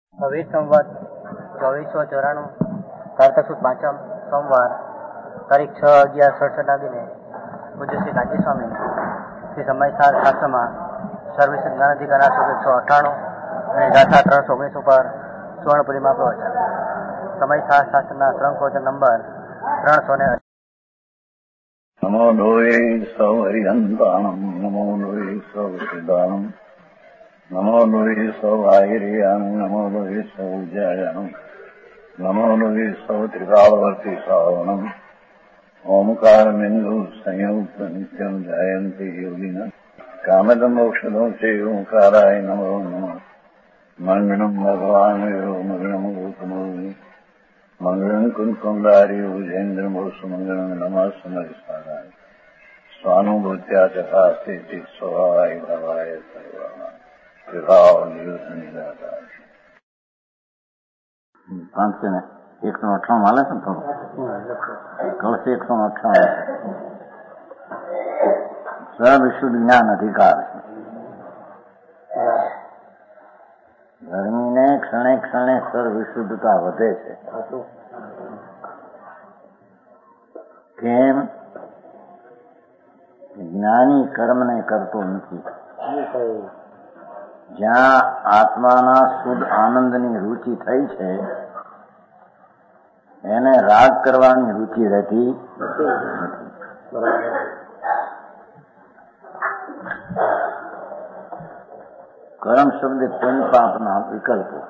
22 સંવત 2494 કારતક સુદ 5મ સોમવાર તારીખ 6/11/67 લાગીને પૂજ્ય શ્રી કાંચી સ્વામી શ્રી સમયસાર શાસ્ત્રમાં સર્વિસ જ્ઞાનાધિકાર 198 અને ગાથા 319 ઉપર સુવર્ણપુરીમાં પ્રવચન. સમયસાર શાસ્ત્રના શ્રંખોચન નંબર 300. નમો લોહે સૌ હરિહંતાણમ નમો લોહે સૌ સિદ્ધાણમ નમો લોહે સૌ આહિર્યામ નમો લોહે સૌ જયામ નમો લોહે સૌ ત્રિકાળવર્તી શ્રાવણમ ઓમકાર બિંદુ સંયુક્ત નિત્યમ જાયંતિ યોગિન કામદ મોક્ષદો છે ઓંકારાય નમો નમઃ. મંગળમ ભગવાન મંગળમ ગૌતમો મંગળમ કુંકુમધારી ભુજેન્દ્ર મોસુમંગળમ નમઃ સમરિસારાય સ્વાનુભૂત્યા ચકાસ્તે સ્વભાવાય ભવાય સર્વાય વિભાવ નિદાતા. 598 હાલે છે ને થોડું કળશે 198 સર્વવિશુદ્ધ જ્ઞાન અધિકાર છે. ધર્મીને ક્ષણે ક્ષણે સર્વવિશુદ્ધતા વધે છે. કેમ? જ્ઞાની કર્મને કરતો નથી. જ્યાં આત્માના શુદ્ધ આનંદની રુચિ થઈ છે એને રાગ કરવાની રુચિ રહેતી નથી. કર્મ શબ્દ પુણ્ય પાપના વિકલ્પો.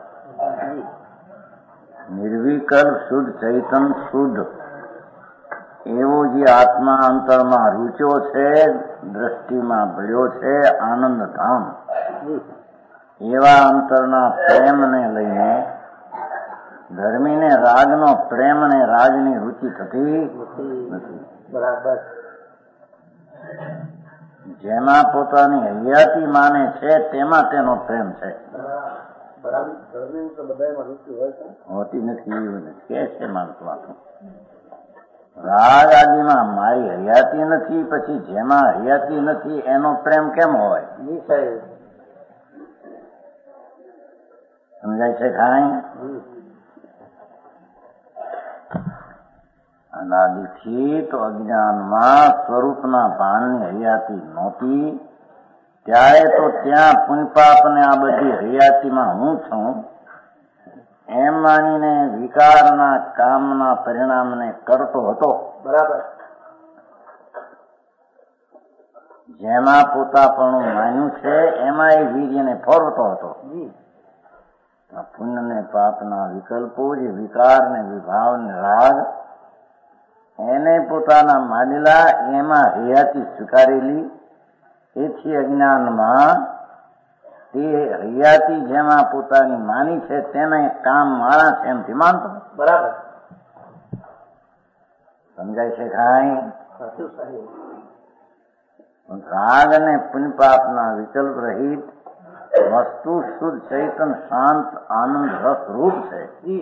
નિર્વિકલ્પ શુદ્ધ ચૈતન શુદ્ધ એવો જે આત્મા અંતરમાં રૂચ્યો છે, દ્રષ્ટિમાં ભળ્યો છે, આનંદ ધામ, એવા અંતરના પ્રેમને લઈને ધર્મીને રાગનો પ્રેમ અને રાગની રુચિ થતી નથી. બરાબર. જેમાં પોતાની હૈયાતી માને છે તેમાં તેનો પ્રેમ છે. હોતી નથી કે છે માણસ વાતો. રાગ આદિમાં મારી હૈયાતી નથી, પછી જેમાં હૈયાતી નથી એનો પ્રેમ કેમ હોય? સમજાય છે ખાઈ? અનાદિથી તો અજ્ઞાનમાં સ્વરૂપના ભાનની હૈયાતી નહોતી. ત્યારે તો ત્યાં પુણ્યપાપ ને આ બધી હૈયાતીમાં હું છું એમ માનીને વિકારના કામના પરિણામને કરતો હતો. બરાબર. જેમાં પોતાપણું માન્યું છે એમાં એ વીર્યને ફોરવતો હતો. પુણ્ય ને પાપના વિકલ્પો જે વિકાર ને વિભાવ ને રાગ એને પોતાના માનેલા એમાં હૈયાતી સ્વીકારેલી. એથી અજ્ઞાનમાં તે હૈયાતી જેમાં પોતાની માની છે તેને કામ માણા છે એમથી માનતો. બરાબર. સમજાય છે ખાઈ? રાગ અને પુણ્ય પાપના વિકલ્પ રહિત વસ્તુ શુદ્ધ ચૈતન શાંત આનંદ રસ રૂપ છે.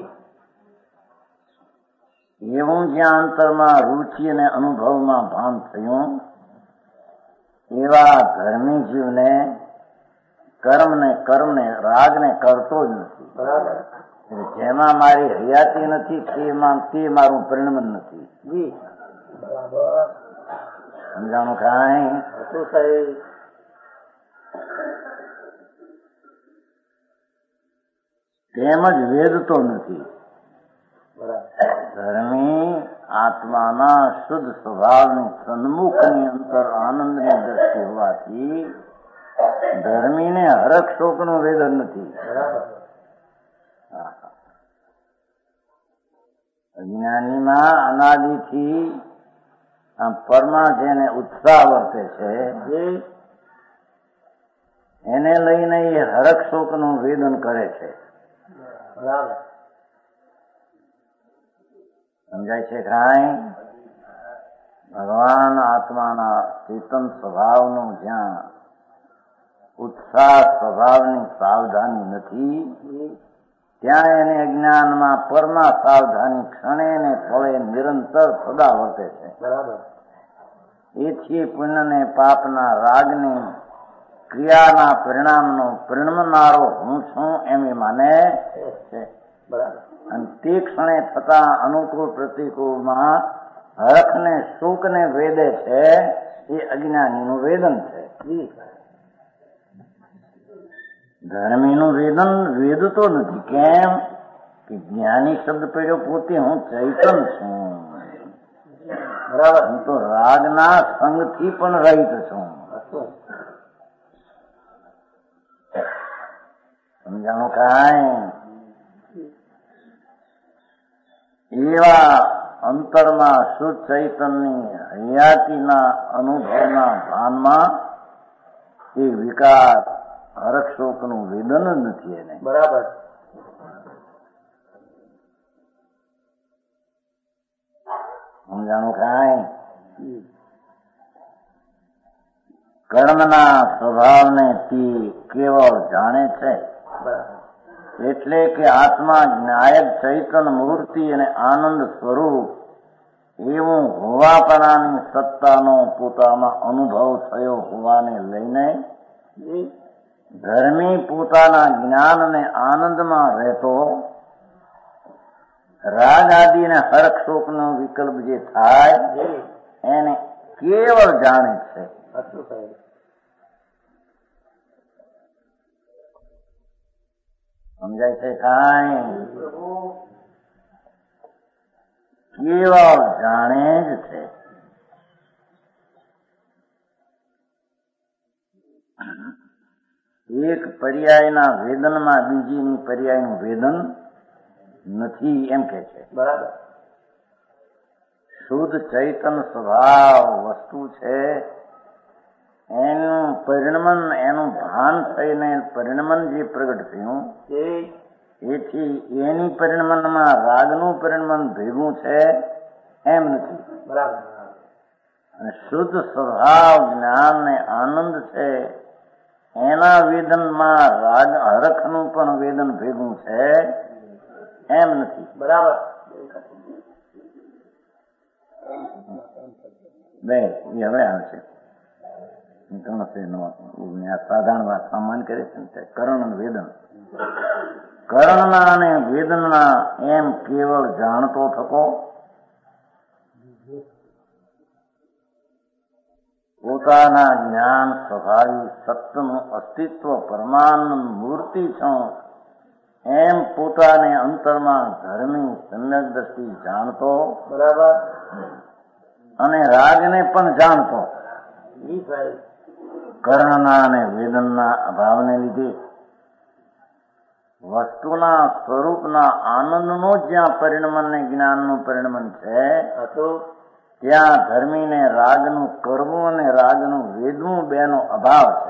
એવું જ્યાં અંતરમાં રુચિ અને અનુભવમાં ભાન થયું એવા ધર્મી જીવને કર્મને રાગને કરતો જ નથી. બરાબર. જેમાં મારી હૈયાતી નથી તે મારું પરિણમ નથી. સમજાણું કાંઈ? તેમજ વેદતો નથી. ધર્મી આત્માના શુદ્ધ સ્વભાવની સન્મુખની અંતર આનંદની દ્રષ્ટિ હોવાથી ધર્મીને હરખ શોકનું વેદન નથી. અજ્ઞાનીમાં અનાદિથી પરમાં જેને ઉત્સાહ વર્તે છે એને લઈને એ હરખ શોકનું વેદન કરે છે. બરાબર. સમજાય છે કાંઈ? ભગવાન આત્માના ચેતન સ્વભાવનું જ્યાં ઉત્સાહ સ્વભાવની સાવધાની નથી ત્યાં એને અજ્ઞાનમાં પરમાં સાવધાની ક્ષણે ને ફળે નિરંતર સદા વર્તે છે. બરાબર. એથી પુણ્ય ને પાપના રાગની ક્રિયાના પરિણામનો પરિણમનારો હું છું એમ એ માને છે. બરાબર. અને તે ક્ષણે થતા અનુકૂળ પ્રતિકૂળમાં હરખ ને સુખ ને વેદે છે એ અજ્ઞાનીનું વેદન છે. ધર્મીનું વેદન વેદતો નથી. કેમ કે જ્ઞાની શબ્દ પડ્યો પોતે હું ચૈતન છું. બરાબર. હું તો રાગના સંગથી પણ રહિત છું. સમજાણું કાંઈ? એવા અંતરમાં શુદ્ધ ચૈતનની હયાતીના અનુભવના ભાનમાં એ વિકાર હરખ શોકનું વેદન જ નથી એને. બરાબર. સમજાણું કાંઈ? કર્મના સ્વભાવને તે કેવળ જાણે છે. એટલે કે આત્મા જ્ઞાયક ચૈતન મૂર્તિ અને આનંદ સ્વરૂપ એવું હોવાપણાની સત્તાનો પોતામાં અનુભવ થયો હોવાને લઈને ધર્મી પોતાના જ્ઞાન અને આનંદમાં રહેતો રાગ આદિ અને હરખ શોકનો વિકલ્પ જે થાય એને કેવળ જાણે છે. સમજાય છે કાંઈ? કેવળ જાણે જ છે. એક પર્યાયના વેદનમાં બીજીની પર્યાયનું વેદન નથી એમ કે છે. બરાબર. શુદ્ધ ચૈતન સ્વભાવ વસ્તુ છે. એનું પરિણમન એનું ભાન થઈને પરિણમન જે પ્રગટ થયું એથી એની પરિણમનમાં રાગનું પરિણમન ભેગું છે એમ નથી. બરાબર. અને શુદ્ધ સ્વભાવ જ્ઞાન ને આનંદ છે એના વેદનમાં રાગ હરખનું પણ વેદન ભેગું છે એમ નથી. બરાબર. બે એ હવે આવશે. સાધારણ વાત સામાન કરે છે કરણ અને વેદન. કરણના અને વેદનના એમ કેવળ જાણતો થકો પોતાના જ્ઞાન સ્વભાવી સત્યનું અસ્તિત્વ પરમાનંદ મૂર્તિ છું એમ પોતાને અંતરમાં ધર્મી સમ્યક દ્રષ્ટિ જાણતો. બરાબર. અને રાગને પણ જાણતો. કર્ણના અને વેદનના અભાવને લીધે વસ્તુના સ્વરૂપના આનંદનો જ્યાં પરિણમન ને જ્ઞાનનું પરિણમન છે ત્યાં ધર્મીને રાગનું કરવું અને રાગનું વેદવું બેનો અભાવ છે.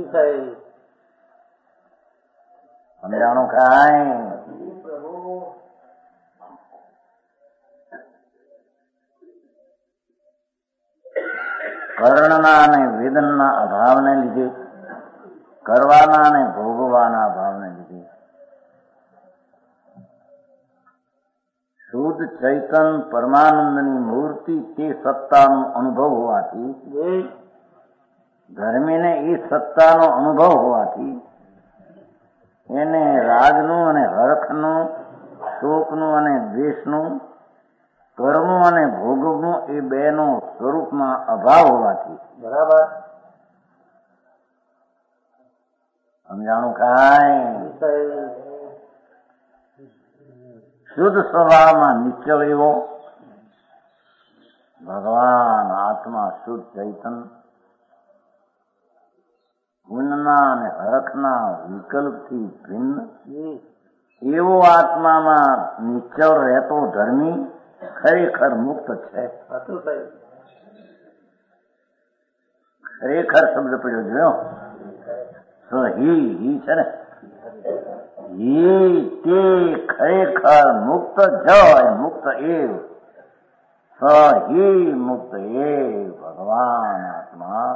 સમજાણું કાંઈ? કર્ણના અને વેદનના અભાવને લીધે કરવાના અને ભોગવાના અભાવને લીધે શુદ્ધ ચૈતન પરમાનંદની મૂર્તિ તે સત્તાનો અનુભવ હોવાથી ધર્મીને એ સત્તાનો અનુભવ હોવાથી એને રાગનું અને હરખનું શોકનું અને દ્વેષનું કર્મનું અને ભોગવનું એ બેનો સ્વરૂપમાં અભાવ હોવાથી. બરાબર. સમજાણું કાંઈ? શુદ્ધ સ્વભાવમાં નિશ્ચળ એવો ભગવાન આત્મા શુદ્ધ ચૈતન ગુણના અને હરખના વિકલ્પથી ભિન્ન એવો આત્મામાં નિશ્ચળ રહેતો ધર્મી ખરેખર મુક્ત છે. ખરેખર શબ્દ પડ્યો જોયો તો હી છે ને હી તે ખરેખર મુક્ત જય મુક્ત એવ સ હી મુક્ત એવ ભગવાન આત્મા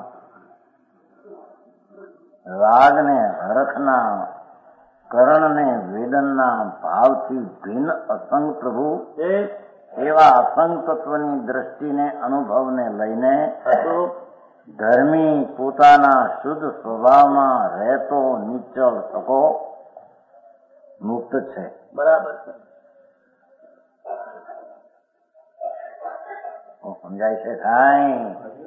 રાગને હરખના કરણને વેદનના ભાવથી ભિન્ન અસંગ પ્રભુ એવા અસંગ તત્વની દ્રષ્ટિને અનુભવને લઈને ધર્મી પોતાના શુદ્ધ સ્વભાવમાં રહેતો નિશ્ચળ થકો મુક્ત છે. બરાબર છે. સમજાય છે કાંઈ?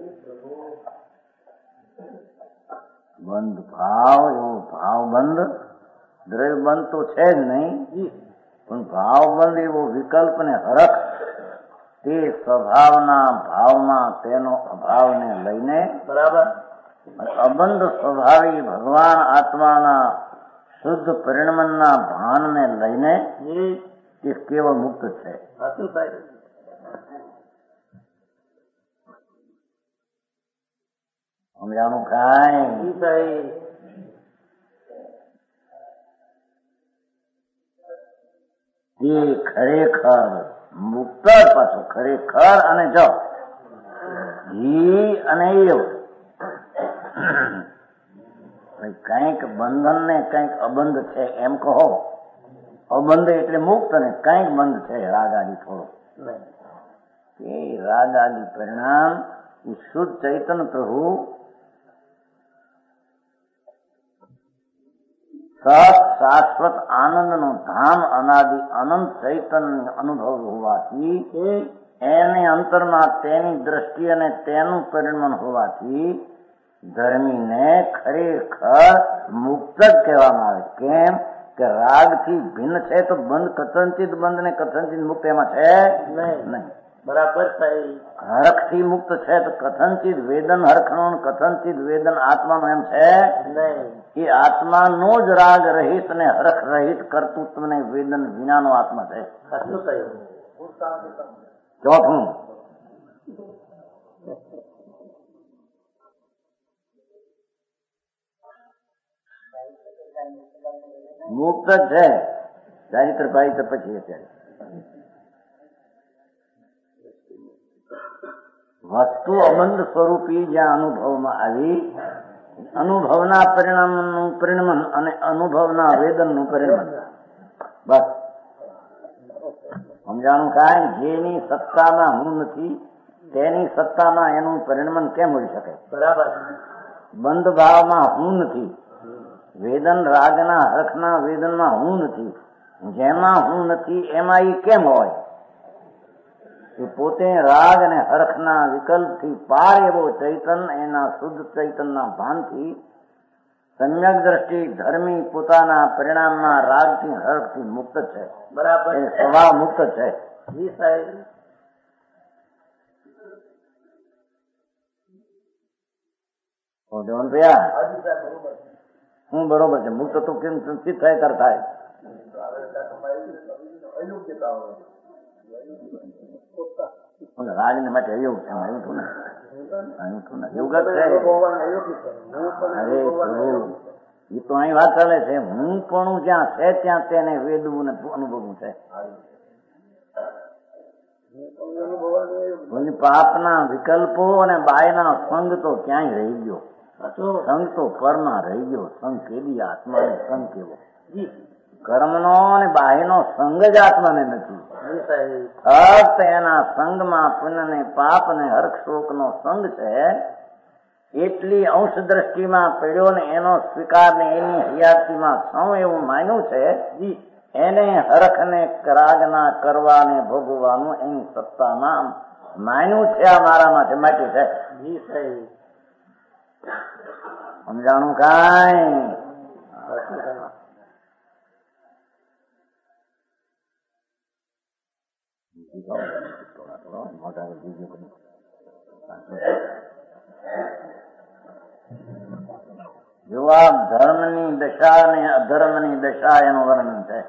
બંધ ભાવ એવો ભાવબંધ દ્રવ્યબંધ તો છે જ નહીં, પણ ભાવબંધ એવો વિકલ્પ ને હરખ તે સ્વભાવના ભાવમાં તેનો અભાવને લઈને બરાબર અબંધ સ્વભાવી ભગવાન આત્માના શુદ્ધ પરિણમનના ભાનને લઈને તે કેવળ મુક્ત છે. સાચું સાહેબ. સમજાણું કાંઈ? સાહેબ તે ખરેખર મુક્ત પાછું ખરેખર અને જો ઈ અને એવું કંઈક બંધન ને કંઈક અબંધ છે એમ કહો. અબંધ એટલે મુક્ત ને કંઈક બંધ છે રાગ આદિ થોડો. એ રાગ આદિ પરિણામ એ શુદ્ધ ચૈતન પ્રભુ સત શાશ્વત આનંદનો ધામ અનાદિ અનંત ચૈતન્ય અનુભવ હોવાથી એની અંતરમાં તેની દ્રષ્ટિ અને તેનું પરિણમન હોવાથી ધર્મીને ખરેખર મુક્ત જ કહેવામાં આવે. કેમ કે રાગથી ભિન્ન છે તો બંધ કથનચિત બંધ ને કથનચિત મુક્ત એમાં છે નહીં. બરાબર સાહેબ. હરખથી મુક્ત છે તો કથનચિત વેદન હરખનું કથનચિત વેદન આત્માનું એમ છે નહીં. એ આત્માનો જ રાગ રહિત ને હરખ રહિત કર્તૃત્વ ને વેદન વિનાનો આત્મા છે. સાચું સાહેબ. ચોથું મુક્ત છે ચારિત્ર પારિત્ર પછી અત્યારે વસ્તુ અબંધ સ્વરૂપી જ્યાં અનુભવમાં આવી અનુભવના પરિણામનું પરિણમન અને અનુભવના વેદનનું પરિણમન બસ સમજાણું કાંઈ? જેની સત્તામાં હું નથી તેની સત્તામાં એનું પરિણમન કેમ હોઈ શકે? બરાબર. બંધ ભાવમાં હું નથી, વેદન રાગના હરખના વેદનમાં હું નથી, જેમાં હું નથી એમાં એ કેમ હોય? એ પોતે રાગ અને હરખના વિકલ્પથી પાર એવો ચૈતન એના શુદ્ધ ચૈતનના ભાનથી સમ્યક દ્રષ્ટિ ધર્મી પોતાના પરિણામમાં રાગથી હરખથી મુક્ત છે. બરાબર. એ સ્વભાવ મુક્ત છે. જી સાહેબ. હું બરોબર છે. મુક્ત તો કેમ સંચિત થાય તર થાય. રાજને માટે અયોગ છે એવું થયું ને યોગ જ છે. અરે પ્રભુ એ તો અહીં વાત ચાલે છે. હું પણ જ્યાં છે ત્યાં તેને વેદવું ને અનુભવવું છે. પાપના વિકલ્પો અને બાયના સંગ તો ક્યાંય રહી ગયો. સંગ તો પરમાં રહી ગયો. સંગ કેદી આત્માને સંગ કેવો? કર્મનો અને બાહ્યનો સંગ જ આત્માને નથી. ફક્ત એના સંગમાં પુણ્ય ને પાપ ને હર્ષ શોક નો સંગ છે. એટલી અંશ દ્રષ્ટિમાં પડ્યો ને એનો સ્વીકાર ને એની હયાતીમાં સૌ એવું માન્યું છે. એને હરખ ને રાગના કરવાને ભોગવવાનું એની સત્તામાં માન્યું છે. આ મારામાં છે માટે છે. સમજાણું કાંઈ? જવાબ ધર્મની દશા ને અધર્મની દશા એનું વર્ણન છે.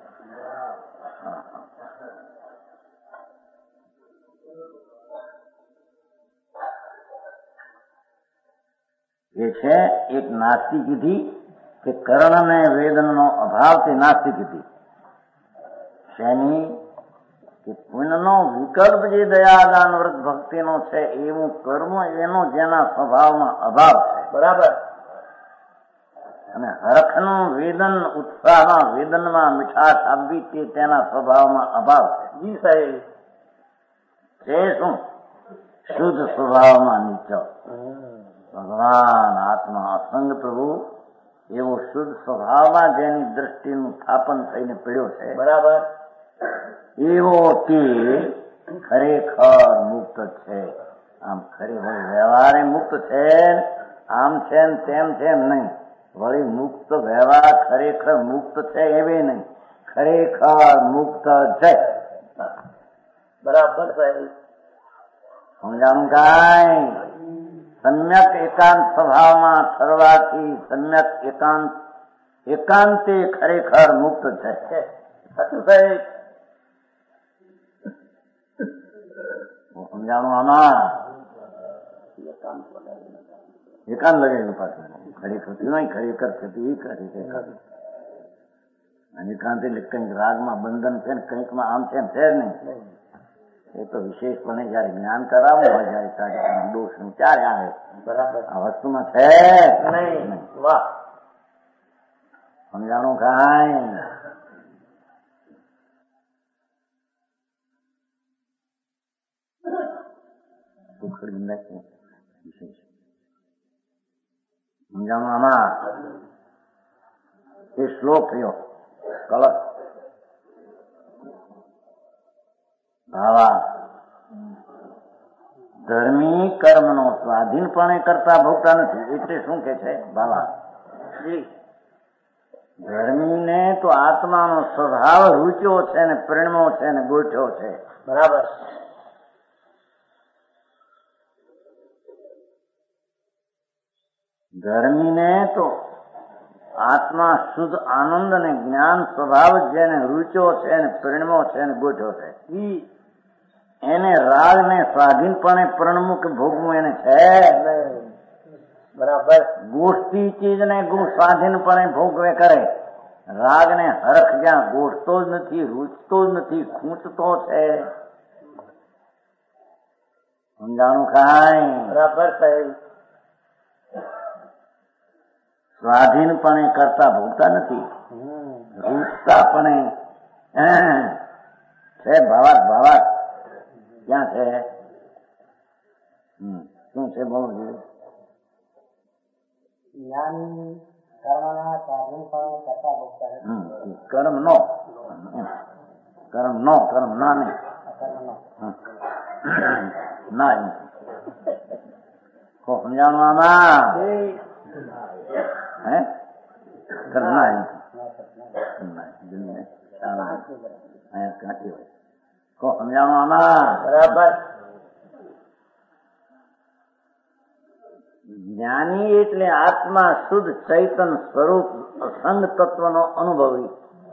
એ છે એક નાસ્તિ કીધી કે કર્ણ ને વેદનનો અભાવ તે નાસ્તિ કીધી. શેની? કે પુણ્યનો વિકલ્પ જે દયાદાન વ્રત ભક્તિનો છે એવું કર્મ એનો જેના સ્વભાવમાં અભાવ છે. બરાબર. અને હરખનું વેદન ઉત્સાહના વેદનમાં મીઠાશ આપવી તે તેના સ્વભાવમાં અભાવ છે. જી સાહેબ. તે શું? શુદ્ધ સ્વભાવમાં નીચો. ભગવાન આત્મા અસંગ પ્રભુ એવો શુદ્ધ સ્વભાવમાં જેની દ્રષ્ટિનું સ્થાપન થઈને પડ્યો છે, બરાબર, એવો તે ખરેખર મુક્ત છે. આમ ખરેખર વ્યવહારે મુક્ત છે, આમ છે ને તેમ છે એમ નહીં. વળી મુક્ત વ્યવહાર ખરેખર મુક્ત છે એવી નહીં, ખરેખર મુક્ત છે. બરાબર સાહેબ. સમજાણું કાંઈ? સમ્યક એકાંત સ્વભાવમાં ઠરવાથી સમ્યક એકાંતે ખરેખર મુક્ત છે. સાચું સાહેબ. સમજાણું આમાં? એકાંત લગાવેલું પાછું ખરેખર નહીં, ખરેખર થતું એ ખરેખર. એકાંત એટલે કંઈક રાગમાં બંધન છે ને કંઈકમાં આમ છે છે જ નહીં. એ તો વિશેષપણે જયારે જ્ઞાન કરાવવું હોય જયારે દોષ ત્યારે આવે. બરાબર. આ વસ્તુમાં છે નહીં. વાહ. સમજાણું કાંઈ? વિશેષ સમજાણું આમાં? એ શ્લોક થયો કલક ભાવા ધર્મી કર્મનો સ્વાધીનપણે કરતા ભોગતા નથી. એટલે શું કે છે ભાવા? ધર્મીને તો આત્માનો સ્વભાવ રૂચ્યો છે ને પ્રેરણો છે ને ગોઠ્યો છે. બરાબર. ધર્મીને તો આત્મા શુદ્ધ આનંદ અને જ્ઞાન સ્વભાવ જેને રૂચ્યો છે ને પ્રેરણો છે ને ગોઠ્યો છે, એને રાગ ને સ્વાધીનપણે પ્રણમું કે ભોગવું એને છે. બરાબર. ગોઠતી ચીજ ને સ્વાધીનપણે ભોગવે કરે. રાગ ને હરખ જ્યાં ગોઠતો જ નથી, રૂચતો જ નથી, ખૂંચતો છે. સમજાણું કાંઈ? બરાબર સાહેબ. સ્વાધીનપણે કરતા ભોગતા નથી, રૂચતાપણે છે. ભાવાત ક્યાં છે? શું છે બોલો? જ્ઞાની કર્મના સ્વાધીનપણે કરતા ભોગતા નથી. કર્મ ના નહીં ના સમજાણું આમાં? હે કર્મ ના કાંચી હોય. સમજાણું આમાં? બરાબર. જ્ઞાની એટલે આત્મા શુદ્ધ ચૈતન સ્વરૂપ અસંગ તત્વનો અનુભવી.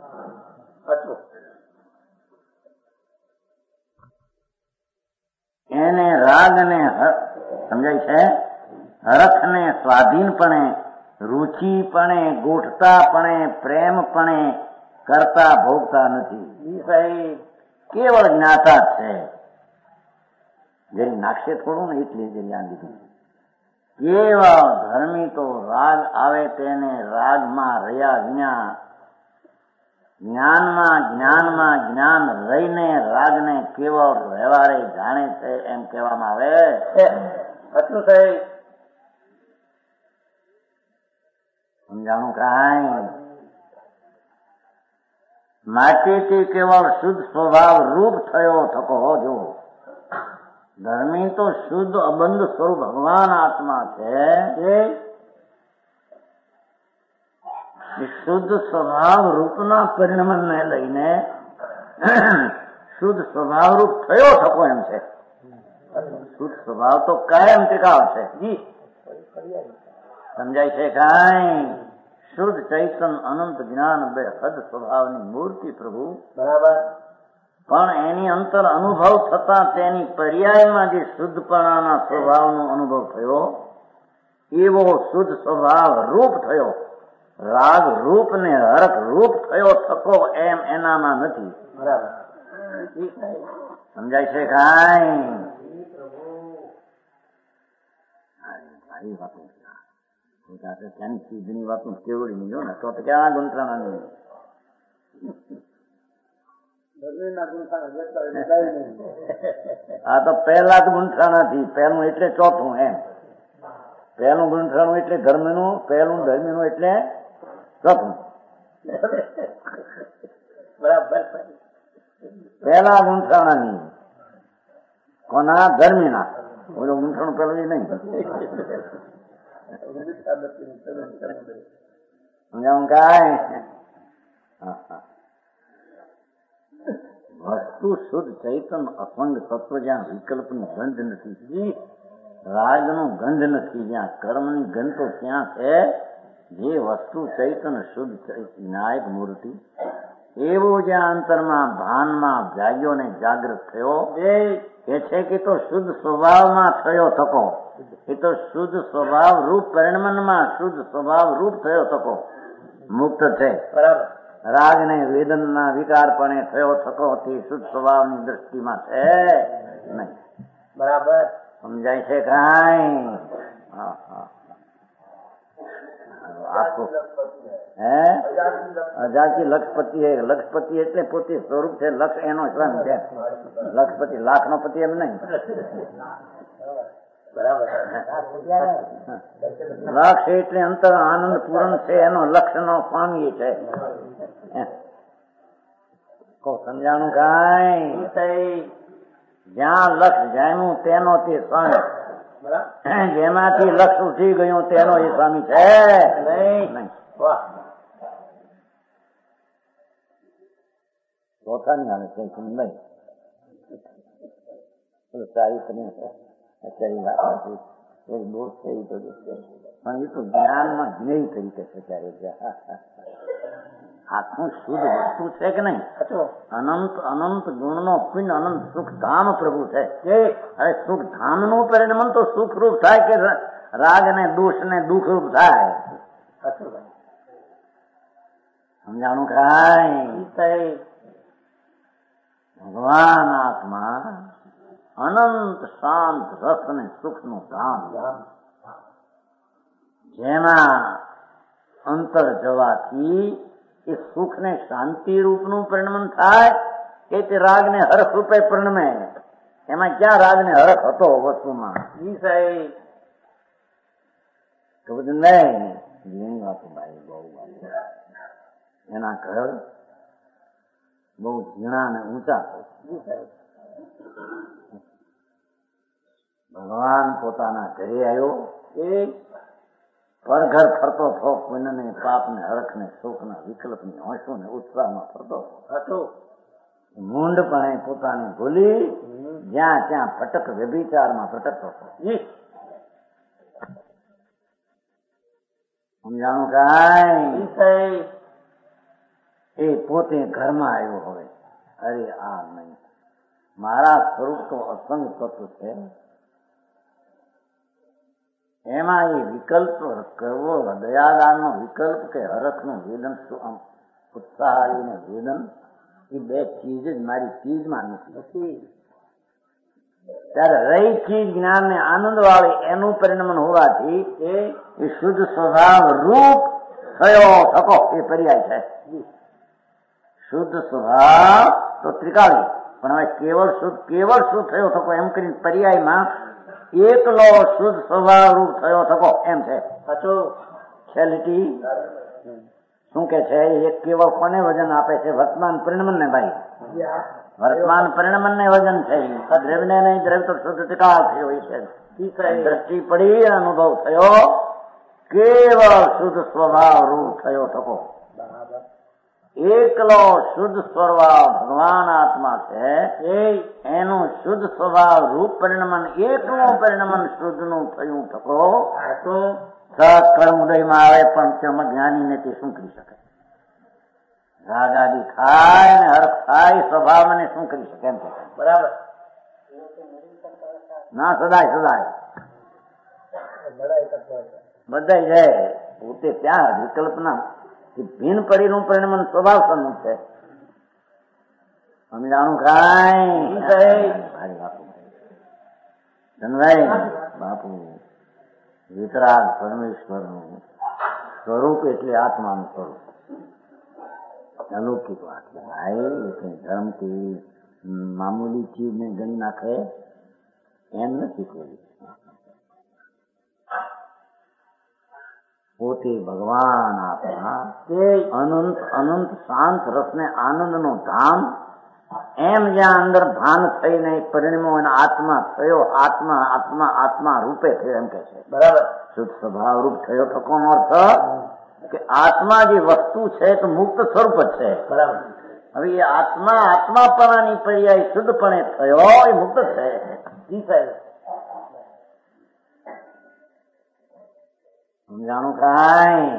એને રાગ ને સમજાય છે, હરખ ને સ્વાધીનપણે, રુચિપણે, ગોઠતાપણે, પ્રેમપણે કરતા ભોગતા નથી. કેવળ જ્ઞાતા છે. જરી નાખશે થોડું ને એટલે જરી આ લીધું. કેવળ ધર્મી તો રાગ આવે તેને રાગમાં રહ્યા વિના જ્ઞાનમાં જ્ઞાન રહીને રાગને કેવળ વ્યવહારે જાણે છે એમ કહેવામાં આવે. આટલું સાહેબ. સમજાણું કાંઈ? માટેથી કેવળ શુદ્ધ સ્વભાવ રૂપ થયો થકો જો. ધર્મી તો શુદ્ધ અબંધ સ્વરૂપ ભગવાન આત્મા છે. શુદ્ધ સ્વભાવ રૂપના પરિણમને લઈને શુદ્ધ સ્વભાવ રૂપ થયો થકો એમ છે. શુદ્ધ સ્વભાવ તો કાયમ ટીકાવ છે. સમજાય છે કાંઈ? શુદ્ધ ચૈતન અનંત જ્ઞાન બે હદ સ્વભાવની મૂર્તિ પ્રભુ. બરાબર. પણ એની અંતર અનુભવ થતા તેની પર્યાયમાં જે શુદ્ધપણાના સ્વભાવનો અનુભવ થયો એવો શુદ્ધ સ્વભાવ રૂપ થયો. રાગ રૂપ ને હરખ રૂપ થયો થકો એમ એનામાં નથી. બરાબર. સમજાય છે કાંઈ? સારી વાતો ત્યાંની ચીજની વાતો કેવડી નહીં જો ને તો ક્યાં ગુંઠાણા નહીં. આ તો પહેલા જ ગુંઠાણા થી પહેલું એટલે ચોથું એમ. પહેલું ગૂંથણું એટલે ધર્મનું, પહેલું ધર્મનું એટલે ચોથું. બરાબર. પહેલા ગૂંથણાની કોના? ધર્મીના. ઓલું ગૂંથણું પેલું એ નહીં. સમજાવું કાંઈ? વસ્તુ શુદ્ધ ચૈતન અસંગ તત્વ જ્યાં વિકલ્પની ગંધ નથી, રાગનું ગંધ નથી, જ્યાં કર્મની ગંધ તો ત્યાં છે. જે વસ્તુ ચૈતન શુદ્ધ વિનાયક મૂર્તિ એવું જ્યાં અંતરમાં ભાનમાં જાગ્યો ને જાગૃત થયો એ છે કે તો શુદ્ધ સ્વભાવમાં થયો થકો, એ તો શુદ્ધ સ્વભાવ રૂપ પરિણમનમાં શુદ્ધ સ્વભાવ રૂપ થયો થકો મુક્ત છે. બરાબર. રાગ ને વેદનના વિકારપણે થયો થકો તે શુદ્ધ સ્વભાવની દ્રષ્ટિમાં છે નહીં. બરાબર. સમજાય છે કાંઈ? આપો હે અજાતિ લક્ષપતિ હે. લક્ષપતિ એટલે પોતે સ્વરૂપ છે. લક્ષ એનો સ્વયં છે. લક્ષપતિ લાખ નો પતિ એમ નહીં. બરાબર. લક્ષ એટલે અંતર આનંદ પૂર્ણ છે એનો લક્ષ નો સ્વામી છે. સમજાણું કાંઈ? જ્યાં લક્ષ જામ્યું તેનો તે સ્વામી, જેમાંથી લક્ષ ઉઠી ગયું તેનો એ સ્વામી છે નહીં. ચોથાની હાલત છે નહીં. સારી તમે અત્યારે વાત દોષ છે એ તો પણ એ તો જ્ઞાનમાં જ્ઞેય તરીકે છે. ત્યારે આખું શુદ્ધ વસ્તુ છે કે નહીં? અનંત અનંત ગુણનો પિંડ અનંત સુખ ધામ પ્રભુ છે. હવે સુખ ધામ નું પરિણામ તો સુખ રૂપ થાય કે રાગ ને દોષ ને દુઃખ રૂપ થાય? સમજાણું કાંઈ? ભગવાન આત્મા અનંત શાંત રસ ને સુખ નું ધામ, જેમાં અંતર જવાથી એ સુખ ને શાંતિ રૂપનું પરિણમન થાય કે તે રાગ ને હરખ રૂપે પરિણમે? એમાં ક્યાં રાગ ને હરખ હતો વસ્તુમાં? તો બધું નહીં. ઘણી વાતો ભાઈ બહુ એના ઘર બહુ ઝીણા અને ઊંચા છે. ભગવાન પોતાના ઘરે આવ્યો, પર ઘર ફરતો થો, પુણ્ય ને પાપ ને હરખ ને સુખ ના વિકલ્પ ની હોશો ને ઉત્સાહમાં ફરતો હતો. મૂંડપણે પોતાને ભૂલી જ્યાં ત્યાં ભટક વ્યભિચારમાં ભટકતો હતો. સમજાણું કાંઈ? એ પોતે ઘરમાં આવ્યો હોય, અરે આ નહીં, મારા સ્વરૂપ તો અસંગ તત્વ છે, એમાં એ વિકલ્પ કરવો, દયાદાનનો વિકલ્પ કે હરખનું વેદન, ઉત્સાહ વેદન, એ બે ચીજ જ મારી ચીજમાં નથી. ત્યારે રહી ચીજ જ્ઞાન ને આનંદ વાળી એનું પરિણમન હોવાથી એ શુદ્ધ સ્વભાવ રૂપ થયો થકો એ પર્યાય છે. શુદ્ધ સ્વભાવ તો ત્રિકાળી, પણ હવે કેવળ શુદ્ધ થયો થકો એમ કરીને પર્યાયમાં એકલો શુદ્ધ સ્વભાવ રૂપ થયો થકો એમ છે. છેલ્લી શું કે છે? એક કેવળ કોને વજન આપે છે? વર્તમાન પરિણમન ને ભાઈ. વર્તમાન પરિણમન ને વજન છે. દ્રવ્ય ને નહીં, દ્રવ્ય તો શુદ્ધ ત્રિકાળ થયો છે. દ્રષ્ટિ પડી, અનુભવ થયો, કેવળ શુદ્ધ સ્વભાવ રૂપ થયો થકો. એકલો શુદ્ધ સ્વભાવ ભગવાન આત્મા છે, એનું શુદ્ધ સ્વભાવ રૂપ પરિણમન, એકનું પરિણમન શુદ્ધ નું થયું થકો. કર્મ ઉદયમાં આવે પણ તેમાં જ્ઞાનીને તે શું કરી શકે? રાગ આદિ થાય ને હર્ષ થાય, સ્વભાવ મને શું કરી શકે એમ છે. બરાબર ના? સદાય બધા જાય પોતે ત્યાં વિકલ્પના ભીન પડીનું પરિણમન સ્વભાવ સન્મુખ છે. સમજાણું કાંઈ? બાપુ વિતરાગ પરમેશ્વરનું સ્વરૂપ એટલે આત્માનું સ્વરૂપ, અલૌકિક વાત ભાઈ. એટલે ધર્મથી મામૂલી ચીજ ને ગણી નાખે એમ નથી કોઈ. પોતે ભગવાન આત્મા અનંત અનંત શાંત રસને આનંદનો ધામ, એમ જ્યાં અંદર ભાન થઈને પરિણમો અને આત્મા થયો, આત્મા આત્મા આત્મા રૂપે થયો એમ કે છે. બરાબર. શુદ્ધ સ્વભાવ રૂપ થયો તો કોનો અર્થ કે આત્મા જે વસ્તુ છે તો મુક્ત સ્વરૂપ જ છે. બરાબર. હવે એ આત્મા આત્માપણાની પર્યાય શુદ્ધપણે થયો એ મુક્ત છે. સમજાણું કાંઈ?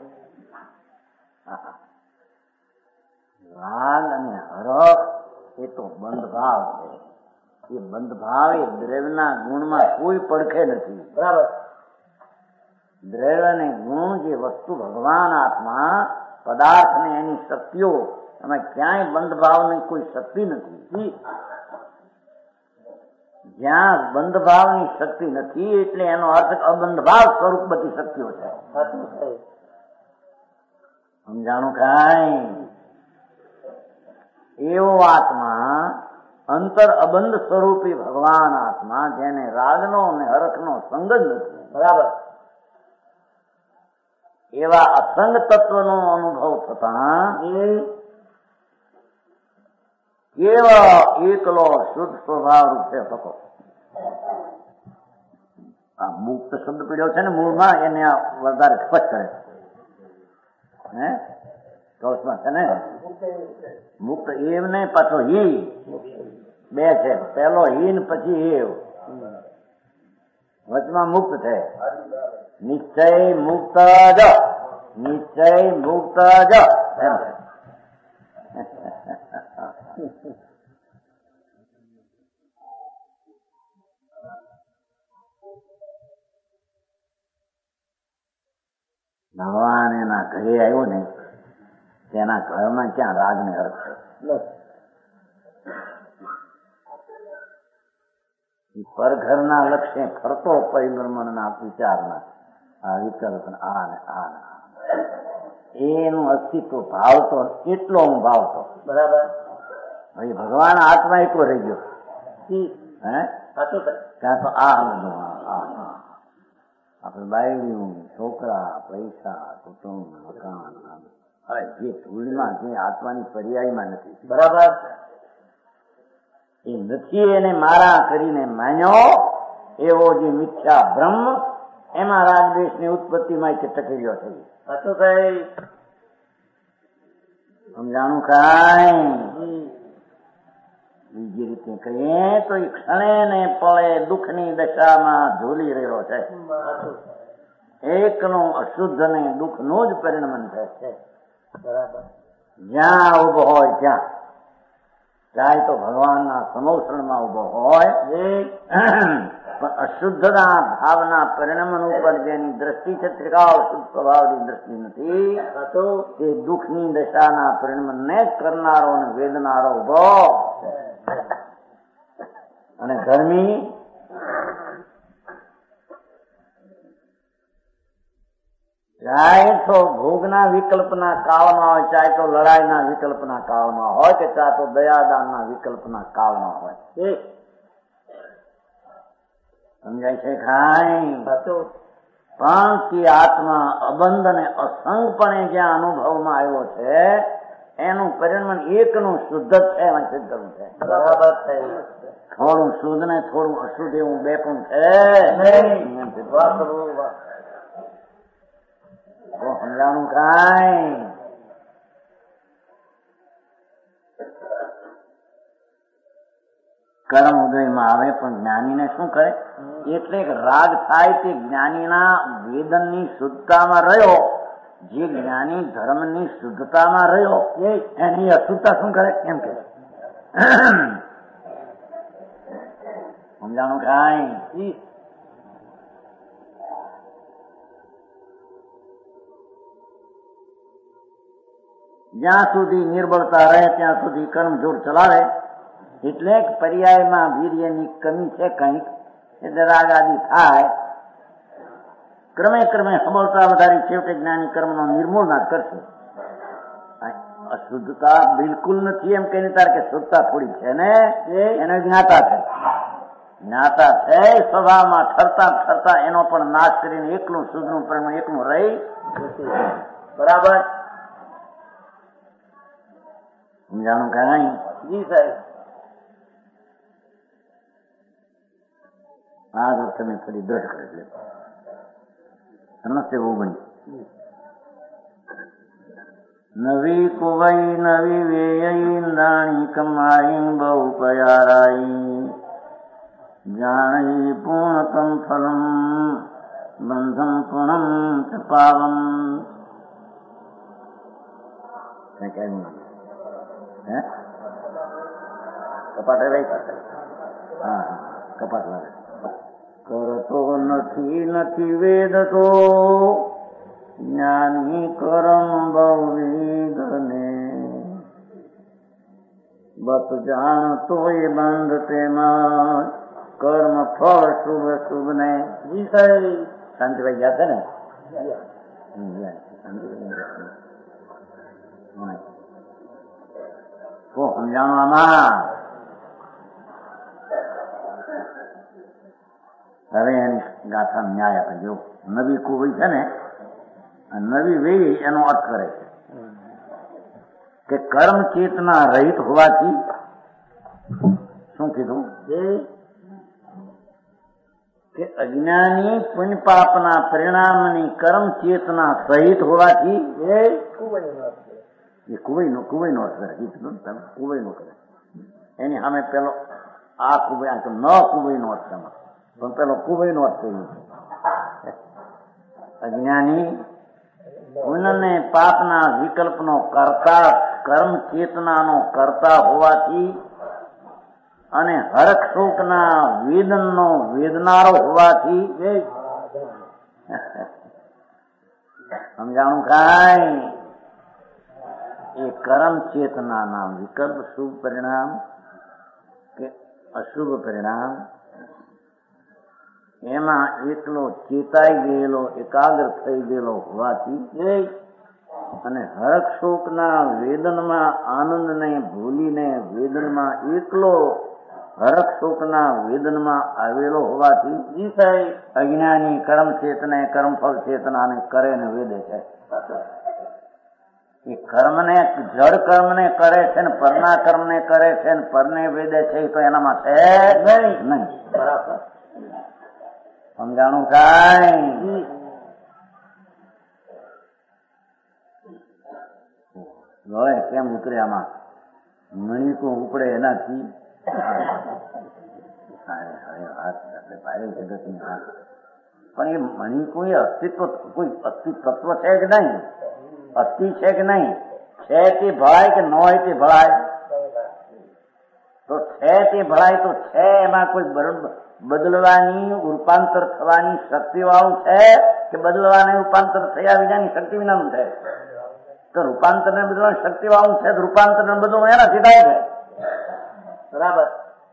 રાગ અને હરખ એ તો બંધ ભાવ છે. એ બંધ ભાવ એ દ્રવ્યના ગુણમાં કોઈ પડખે નથી. બરાબર. દ્રવ્ય અને ગુણ જે વસ્તુ ભગવાન આત્મા પદાર્થ ને એની શક્તિઓ, એમાં ક્યાંય બંધ ભાવની કોઈ શક્તિ નથી. જ્યાં બંધ ભાવની શક્તિ નથી એટલે એનો અર્થ અબંધ ભાવ સ્વરૂપ બધી શક્તિઓ છે. સમજાણું કાંઈ? એવો આત્મા અંતર અબંધ સ્વરૂપી ભગવાન આત્મા, જેને રાગનો અને હરખનો સંગ જ નથી. બરાબર. એવા અસંગ તત્વનો અનુભવ થતા કેવા એકલો શુદ્ધ સ્વભાવ રૂપે થતો. આ મુક્ત શબ્દ પીડ્યો છે ને મૂળમાં, એને વધારે સ્પષ્ટ કરે હે કૌશમાં છે ને. મુક્ત એમ નહીં, પાછો હિ બે છે. પેલો હિ ને પછી હેવ, વચમાં મુક્ત છે. નિશ્ચય મુક્ત જ, નિશ્ચય મુક્ત જ એમ. ભગવાન એના ઘરે આવ્યો ને, તેના ઘરમાં ક્યાં રાગ ને હરખ છે? પરઘરના લક્ષ્ય ફરતો પરિભ્રમણના વિચારના આ વિકલ્પ આ ને આ ને એનું અસ્તિત્વ ભાવતો, એટલો હું ભાવતો. બરાબર. ભાઈ ભગવાન આત્મા એટલો રહી ગયો. હે ત્યાં તો આ આપણે બાયડીયું, છોકરા, પૈસા, કુટુંબ, મકાન, હવે જે ધૂળમાં જે આત્માની પર્યાયમાં નથી. બરાબર. એ નથી એને મારા કરીને માન્યો એવો જે મિથ્યા બ્રહ્મ, એમાં રાગદ્વેષની ઉત્પત્તિમાં ટકેર્યો થઈ. સમજાણું કાંઈ? બીજી રીતે કહીએ તો એ ક્ષણે ને પળે દુઃખની દશામાં ઝૂલી રહ્યો છે. એકનું અશુદ્ધ ને દુઃખનું જ પરિણમન છે. બરાબર. જ્યાં ઉભો હોય ત્યાં, ચાહે તો ભગવાનના સમોષણમાં ઉભો હોય, પણ અશુદ્ધના ભાવના પરિણમન ઉપર જેની દ્રષ્ટિ છે, ત્રિકાળ શુદ્ધ સ્વભાવની દ્રષ્ટિ નથી, તે દુઃખની દશાના પરિણમનને કરનારો અને વેદનારો ઉભો. અને ગરમી ચાહે તો ભોગના વિકલ્પના કાળમાં હોય, ચાહે તો લડાઈના વિકલ્પના કાળમાં હોય, કે ચાહે તો દયાદાનના વિકલ્પના કાળમાં હોય. સમજાય છે ખાઈ? પણ તે આત્મા અબંધ અને અસંગપણે જ્યાં અનુભવમાં આવ્યો છે, એનું પરિણમન એકનું શુદ્ધ જ છે. એમાં સિદ્ધ કરવું છે. બરાબર. થોડું શુદ્ધ ને થોડું અશુદ્ધ એવું બે પણ છે. સમજાણું કાંઈ? કર્મ ઉદયમાં આવે પણ જ્ઞાનીને શું કરે? એટલે રાગ થાય તે જ્ઞાનીના વેદનની શુદ્ધતામાં રહ્યો, જે જ્ઞાની ધર્મની શુદ્ધતામાં રહ્યો એની અશુદ્ધતા શું કરે? એમ કે સમજાણું કાંઈ? જ્યાં સુધી નિર્બળતા રહે ત્યાં સુધી કર્મ જોર ચલાવે. એટલે પર્યાયમાં વીર્યની કમી છે કંઈક, એટલે રાગ આદિ થાય. ક્રમે ક્રમે સબળતા વધારી છેવટે જ્ઞાની કર્મનો નિર્મૂળનાશ કરશે. અશુદ્ધતા બિલકુલ નથી એમ કહીને તારે કે શુદ્ધતા થોડી છે ને, એને જ્ઞાતા છે. જ્ઞાતા છે સ્વભાવમાં ઠરતા ઠરતા એનો પણ નાશ કરીને એકલું શુદ્ધનું પ્રેમ એકલું રહી બરાબર સમજાણું કઈ જી સાહેબ આ જો તમે થોડી દ્રઢ કરી લે સમજશે ઓગણી નવી કુવઈ નવી વેયઈ દાણી કમાઈ બહુ પયારાઈ જાણી પૂર્ણતમ ફલમ બંધમ પૂર્ણમ ચ પાવમ કપાટ હા કપાટ લાગે કરતો નથી વેદતો જ્ઞાની કરમ બહુવિધને બત જાણતો એ બંધ તેમાં કર્મ ફળ શુભ શુભ ને જી સાહેબ શાંતિભાઈ ગયા છે ને સમજાણું આમાં હવે એની ગાથા ન્યાય આપે જો નવી કુવઈ છે ને નવી વેઈ એનો અર્થ કરે છે કે કર્મ ચેતના રહિત હોવાથી શું કીધું કે અજ્ઞાની પુણ્ય પાપના પરિણામની કર્મ ચેતના સહિત હોવાથી એ કુવઈ નો અર્થ કરે કુવઈ નો કરે એની સામે પેલો આ કુવઈ ન કુવઈ નો અર્થ એમાં પણ પેલો કુવઈ નો અર્થ કર્યું અજ્ઞાની પુણ્ય ને પાપના વિકલ્પનો કરતા કર્મ ચેતનાનો કરતા હોવાથી અને હરખ સુખના વેદનનો વેદનારો હોવાથી સમજાણું કાંઈ એ કર્મ ચેતનાના વિકલ્પ શુભ પરિણામ કે અશુભ પરિણામ એમાં એકલો ચેતાઈ ગયેલો એકાગ્ર થઈ ગયેલો હોવાથી અને હરખ શોકના વેદનમાં આનંદને ભૂલીને વેદનમાં એકલો હરખ શોકના વેદનમાં આવેલો હોવાથી અજ્ઞાની કર્મ ચેતને કર્મફળ ચેતનાને કરે ને વેદે છે એ કર્મને જડ કર્મને કરે છે ને પરના કર્મને કરે છે ને પરને વેદે છે તો એનામાં છે નહીં બરાબર સમજાણું કાંઈ હવે કેમ ઉતરે આમાં મણિકો ઉપડે એનાથી પણ એ મણિકો એ અસ્તિત્વ કોઈ અસ્તિત્વ છે કે નહીં અસ્થિ છે કે નહીં છે તે ભળાય કે ન હોય તે ભળાય તો છે તે ભળાય તો છે એમાં કોઈ બદલવાની રૂપાંતર થવાની શક્તિ વાળું છે કે બદલવાની રૂપાંતર થયા વિનાની શક્તિ વિનાનું છે તો રૂપાંતર ને બદલવાની શક્તિ વાળું છે રૂપાંતર ને બધું એનાથી થાય છે બરાબર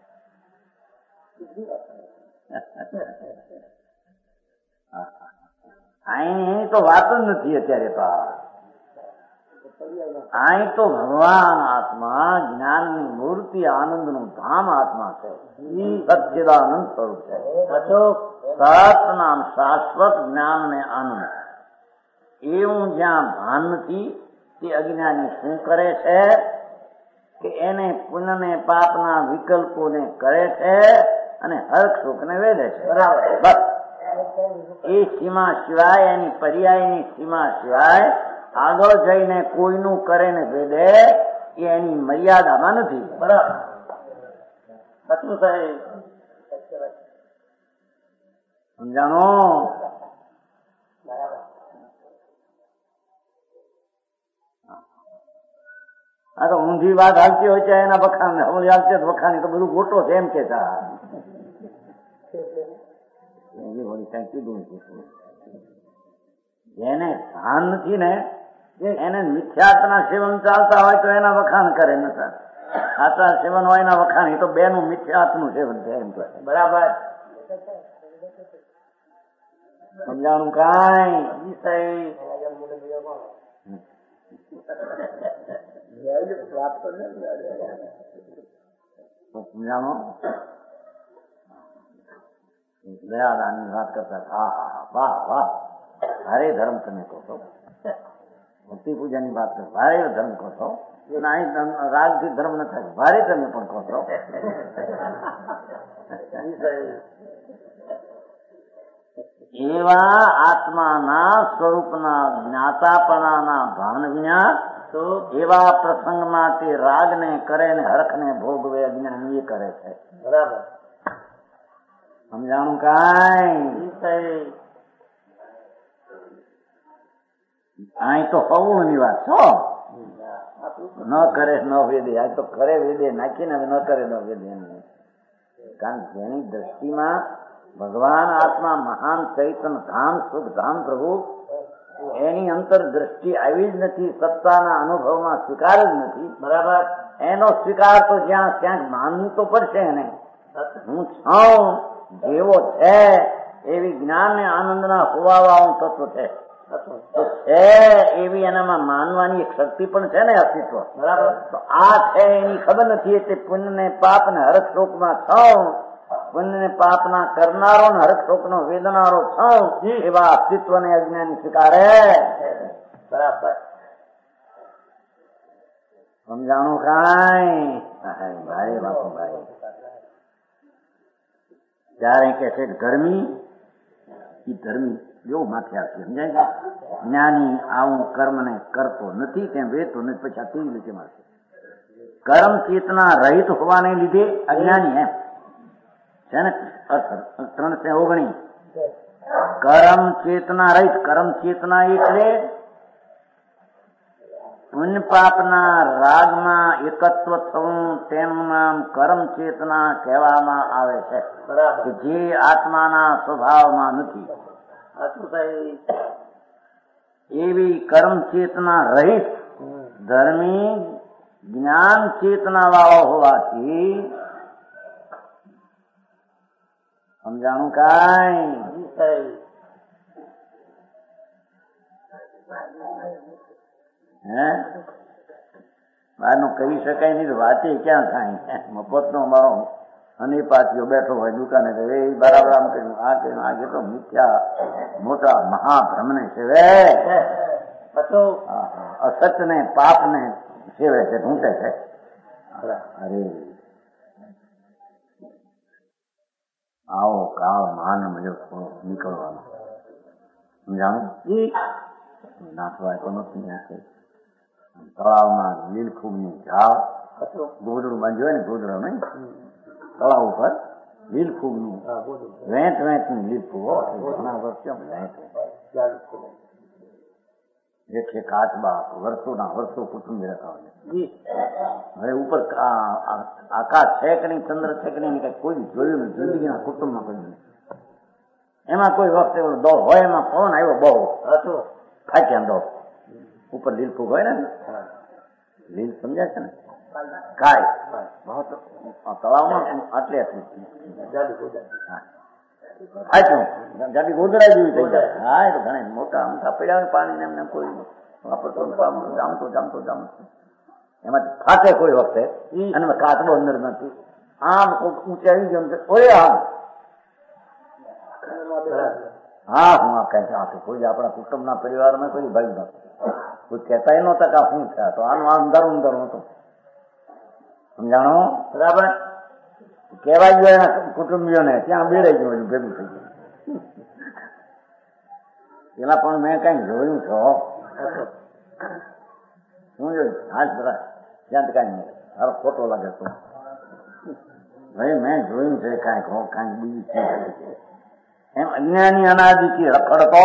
અહીં તો વાત જ નથી અત્યારે તો અહીં તો ભગવાન આત્મા જ્ઞાનની મૂર્તિ આનંદનું ધામ આત્મા છે સચ્ચિદાનંદ સ્વરૂપ છે સત નામ શાશ્વત જ્ઞાન ને આનંદ એવું જ્યાં ભાન નથી તે અજ્ઞાની શું કરે છે કે એને પુણ્ય ને પાપના વિકલ્પોને કરે છે અને હર્ષ સુખ ને વેદે છે બરાબર બસ એ સીમા સિવાય એની પર્યાયની સીમા સિવાય આગળ જઈને કોઈનું કરે ને વેદે એ એની મર્યાદામાં નથી બરાબર સાચું સાહેબ સમજાણો આ તો ઊંધી વાત હાલતી હોય છે એના વખાણ હમણાં હાલશે વખાણી તો બધું ખોટો છે એમ કે જેને ભાન નથી ને એને મિથ્યાત્વના સેવન ચાલતા હોય તો એના વખાણ કરે ન સાચા સેવન હોય એના વખાણ તો બે નું મિથ્યાત્વનું સેવન છે એમ કહે બરાબર સમજાણું કાંઈ સમજાણો દયાદાનની વાત કરતા હા હા વાહ વાહ ભારે ધર્મ તમે કહો છો, ભક્તિ પૂજાની વાત કરો ભારે ધર્મ કહો છો, રાગથી ધર્મ ન થાય ભારે તમે પણ કહો છો. એવા આત્માના સ્વરૂપના જ્ઞાતાપણાના ભાન વિના તો એવા પ્રસંગ માટે રાગને કરે ને હરખને ભોગવે અજ્ઞાની કરે છે. બરાબર સમજાણું કાંઈ? અહીં તો હવની વાત છો, ન કરે ન વેદે, આ તો કરે વેદે નાખીને ન કરે ન વેદે. કારણ કે જેની દ્રષ્ટિમાં ભગવાન આત્મા મહાન ચૈતન ધામ સુખ ધામ પ્રભુ એની અંતર દ્રષ્ટિ આવી જ નથી, સત્તાના અનુભવમાં સ્વીકાર જ નથી. બરાબર, એનો સ્વીકાર તો જ્યાં ક્યાંક માનવું તો પડશે એને. હું છું જેવો છે એવી જ્ઞાન ને આનંદના હોવાવાળું તત્વ છે તો છે એવી એનામાં માનવાની એક શક્તિ પણ છે ને, અસ્તિત્વ. બરાબર, તો આ છે એની ખબર નથી એટલે પુણ્ય ને પાપ ને હરક શોકમાં છું, પુણ્ય ને પાપ ના કરનારો ને હરક શોક નો વેદનારો છું એવા અસ્તિત્વ ને અજ્ઞાની સ્વીકારે. બરાબર, સમજાણું કાંઈ? ભાઈ બાપુ ભાઈ ત્યારે કે છે ધર્મી એ ધર્મી એવું માથે આવશે, સમજાય છે? જ્ઞાની આવું કર્મ ને કરતો નથી, તેમ વેતો નથી, પછી આ કેવી રીતે મળશે? કર્મ ચેતના રહિત હોવાને લીધે અજ્ઞાની એમ છે ને. 319 કર્મ ચેતના રહિત, કર્મ ચેતના એટલે પુણ્ય પાપના રાગમાં એકત્વ થવું, તેનું નામ કર્મ ચેતના કહેવામાં આવે છે. કે જે આત્માના સ્વભાવમાં નથી. એવી કર્મ ચેતના રહિત ધર્મી જ્ઞાન ચેતના વાળો હોવાથી સમજાણું કાંઈ? બહારનું કહી શકાય નહીં, વાતે ક્યાં થાય? મફતનો અમારો અનિપાતીઓ બેઠો હોય દુકાને, એ બરાબર આમ કહ્યું આ કહ્યું આ કેટલો મિથ્યા મોટા મહાભ્રમને સેવે, અસત ને પાપ ને સેવે છે, ઢૂંઢે છે. અરે આવો કાળ માન મજો નીકળવાનો, સમજાણું? નાખવાય તો નથી નાખે. તળાવમાં લીલફૂગની ઝાડ, ગોદડું બાંધ્યું હોય ને, ગોદડો નહીં, તળાવ ઉપર લીલફૂગનું વેંત વેંતની લીલફૂગો ઘણા વર્ષો વેંત છે. કાચબા વર્ષોના વર્ષો કુટુંબ રહેતા હોય. હવે ઉપર આકાશ છે કે નહીં, ચંદ્ર છે કે નહીં, કોઈ જોયું નહીં જિંદગીના કુટુંબમાં કોઈ નહીં. એમાં કોઈ વખતે દોડ હોય, એમાં પવન આવ્યો બહુ ખાચ્યા દોડ ઉપર લીલફૂગ હોય ને, લીલ સમજાય છે ને, કાય તળાવમાં આટલે જાડી ગોદડા જેવી થઈ જાય. હા, એ તો ઘણા મોટા મોટા પડ્યા હોય પાણી એમને કોઈ વાપરતો જામતો એમાંથી ફાટે કોઈ વખતે, અને કાચબો અંદર નથી, આમ ઊંચે આવી ગયો ઓય આમ. હા, હું આ કઈ કોઈ આપણા કુટુંબના પરિવારમાં કોઈ ભાઈ નથી, કોઈ કહેતા નહોતા કે શું થયા, તો આનું અંધારું અંધારું હતું. સમજાણો? બરાબર, કહેવાય ગયો એના કુટુંબીઓને, ત્યાં બેડાઈ ગયું, ભેગું થઈ ગયું. પેલા પણ મેં કઈ જોયું છો? શું જોયું? હાથ બરા ત્યાં કઈ નહીં, સારો ખોટો લાગે તો ભાઈ મેં જોયું છે કાંઈક બીજી છે એમ. અજ્ઞાની અનાદિથી રખડતો,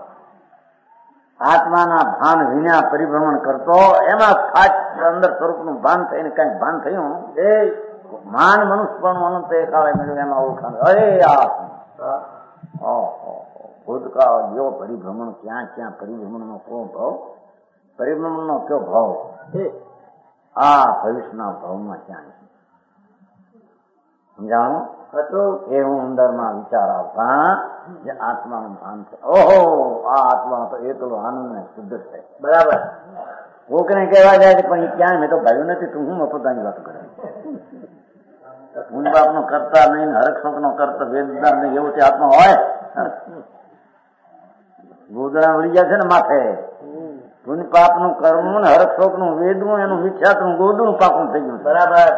આત્માના ભાન વિના પરિભ્રમણ કરતો, એમાં અંદર સ્વરૂપનું ભાન થઈને કઈક ભાન થયું, એ માન મનુષ્ય પણ અનંત એકાળે મળ્યું, એમાં ઓળખાણ. અરે ભૂતકાળ જેવો પરિભ્રમણ, ક્યાં ક્યાં પરિભ્રમણનો કયો ભાવ, પરિભ્રમણનો કયો ભાવ, આ ભવિષ્યના ભાવમાં ક્યાં સમજાણું હતું? એ હું અંદરમાં વિચાર આવતા જે આત્માનું ભાન છે. ઓહો, આ આત્મા તો એકલો આનંદ ને શુદ્ધ છે. બરાબર, કોકને કહેવા જાય છે પણ એ ક્યાં મેં તો ભાવ્યું નથી, તું હું પોતાની વાત કરે. પુણ્ય પાપ નો કરતા નહીં, હરક શોક નો કરતા વેદના નહીં, એવું તે આત્મા હોય? ગોદડા વળી જાય છે ને માથે. પુણ્ય પાપ નું કરવું ને હરક શોક નું વેદવું, એનું વિખ્યાત નું ગોદડું પાકું થઈ ગયું. બરાબર.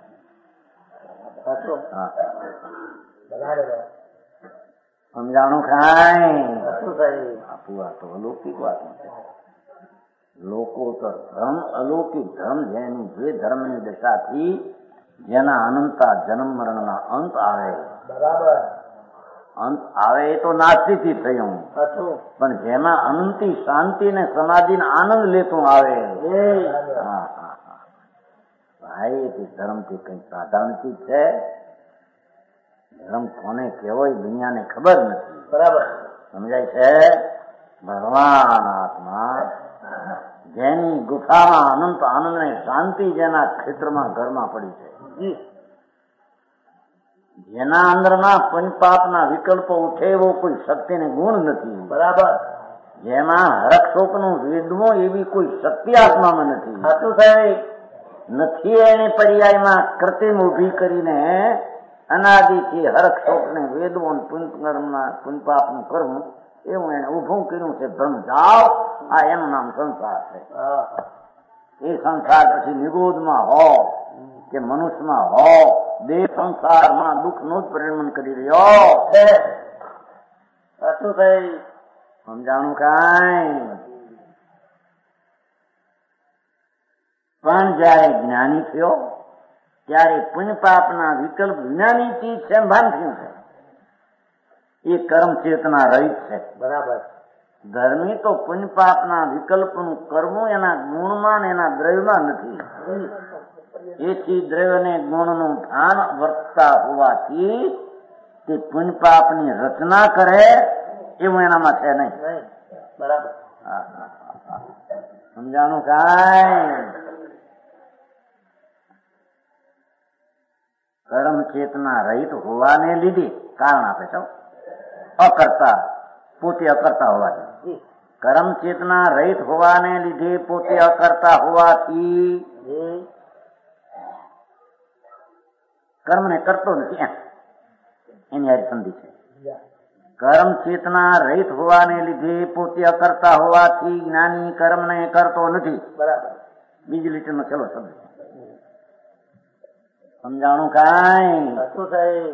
સમજાણું ખાય આપું. આ તો અલૌકિક વાત છે. લોકોત્તર ધર્મ, અલૌકિક ધર્મ, જેની જે ધર્મની દશાથી જેના અનંતા જન્મ મરણના અંત આવે. બરાબર. અંત આવે એ તો નાસ્તિકથી થયું, પણ જેમાં અનંતી શાંતિ ને સમાધિ આનંદ લેતું આવે. ભાઈ તે ધર્મથી કઈ સાધારણ ચીજ છે? ધર્મ કોને કેવો દુનિયાને ખબર નથી. બરાબર. સમજાય છે? ભગવાન આત્મા જેની ગુફામાં અનંત આનંદ ને શાંતિ જેના ક્ષેત્રમાં ઘરમાં પડી છે, જેના અંદરના પંચપાપના વિકલ્પો ઉઠે એવો કોઈ શક્તિ ને ગુણ નથી. બરાબર. જેમાં હરક શોક નું વેદવું એવી કોઈ શક્તિ આત્મામાં નથી. સાચું સાહેબ. નથી એને પર્યાયમાં કૃત્રિમ ઉભી કરીને અનાદિથી હરક શોક ને વેદવું પુણ્યપાપ નું કરવું એવું એને ઉભું કર્યું છે. ભ્રમ જાઓ, આ એનું નામ સંસાર છે. એ સંસાર પછી નિગોદમાં હો કે મનુષ્યમાં હો, દેહ સંસારમાં દુઃખ નું જ પરિણમન કરી રહ્યો. સાચું સાહેબ. સમજાણું કાંઈ? પણ જયારે જ્ઞાની થયો ત્યારે પુણ્ય પાપના વિકલ્પ જ્ઞાની ચીજ છે ભાન થયું છે. એ કર્મ ચેતના રહિત છે. બરાબર. ધર્મી તો પુણ્ય પાપના વિકલ્પનું કરવું એના ગુણમાં ને એના દ્રવ્યમાં નથી. એથી દ્રવ્ય ને ગુણનું ભાન વર્તતા હોવાથી તે પુણ્ય પાપની રચના કરે એવું એનામાં છે નહીં. બરાબર. સમજાણું કાંઈ? કર્મ ચેતના રહિત હોવાને લીધે કારણ આપે છે અકર્તા, પોતે અકર્તા હોવાથી. કર્મ ચેતના રહિત હોવાને લીધે પોતે અકર્તા હોવાથી કર્મને કરતો નથી, એની હરિસંધિ છે. કર્મ ચેતના રહિત હોવાને લીધે પોતે અકર્તા હોવાથી જ્ઞાની કર્મને કરતો નથી. બરાબર. બીજી લીટીનો ચલો શબ્દ. સમજાણું કાંઈ? સાચું સાહેબ.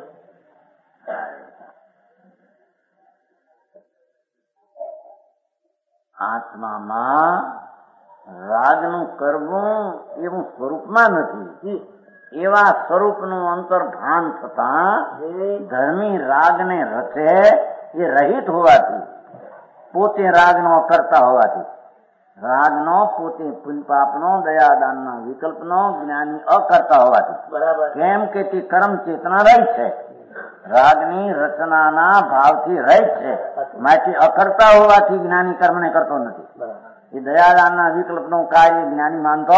આત્મામાં રાગનું કરવું એવું સ્વરૂપમાં નથી. એવા સ્વરૂપનું અંતર્ભાન થતા ધર્મી રાગને રચે એ રહિત હોવાથી, પોતે રાગનો કરતા હોવાથી, રાગનો પોતે પુણ્યપાપનો દયાદાનનો વિકલ્પનો જ્ઞાની અકર્તા હોવાથી. બરાબર. કેમ કે તે કર્મ ચેતના રહિત છે, રાગની રચનાના ભાવથી રહિત છે, માટે અકર્તા હોવાથી જ્ઞાની કર્મને કરતો નથી. એ દયાદાનના વિકલ્પનું કાર્ય જ્ઞાની માનતો.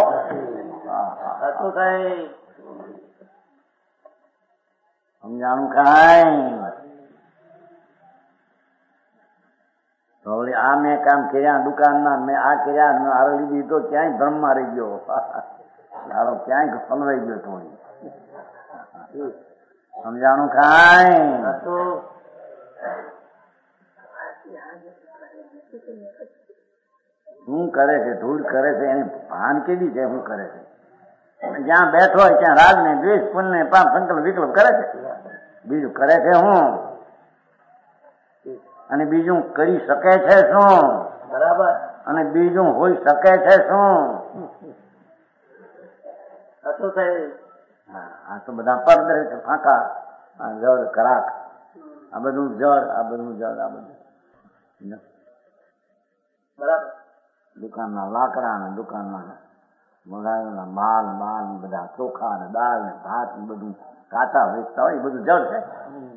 સમજાણું કાંઈ? તો આ મેં કામ કર્યા દુકાનમાં, મેં આ કર્યા આરલી દીધો, ક્યાંય ભ્રમ મારી ગયો, તારો ક્યાંય ફલવાઈ ગયો થોડી. સમજાણું કાંઈ? શું કરે છે? ધૂળ કરે છે, એની ભાન કેવી છે? શું કરે છે? જ્યાં બેઠો હોય ત્યાં રાગ ને દ્વેષ પુણ્ય પાપ સંકલ્પ વિકલ્પ કરે છે. બીજું કરે છે હું? અને બીજું કરી શકે છે શું? બરાબર. અને બીજું હોઈ શકે છે શું? આ તો બધા પરદરે છે, ફાંકા, આ જળ કરાક, આ બધું જળ, આ બધું જળ, આ બધું. બરાબર. દુકાનના લાકડા ને દુકાનમાં મંગાવેલા માલ માલ બધા ચોખા ને દાળ ને ભાત ને બધું કાચા વેચતા હોય, એ બધું જળ છે.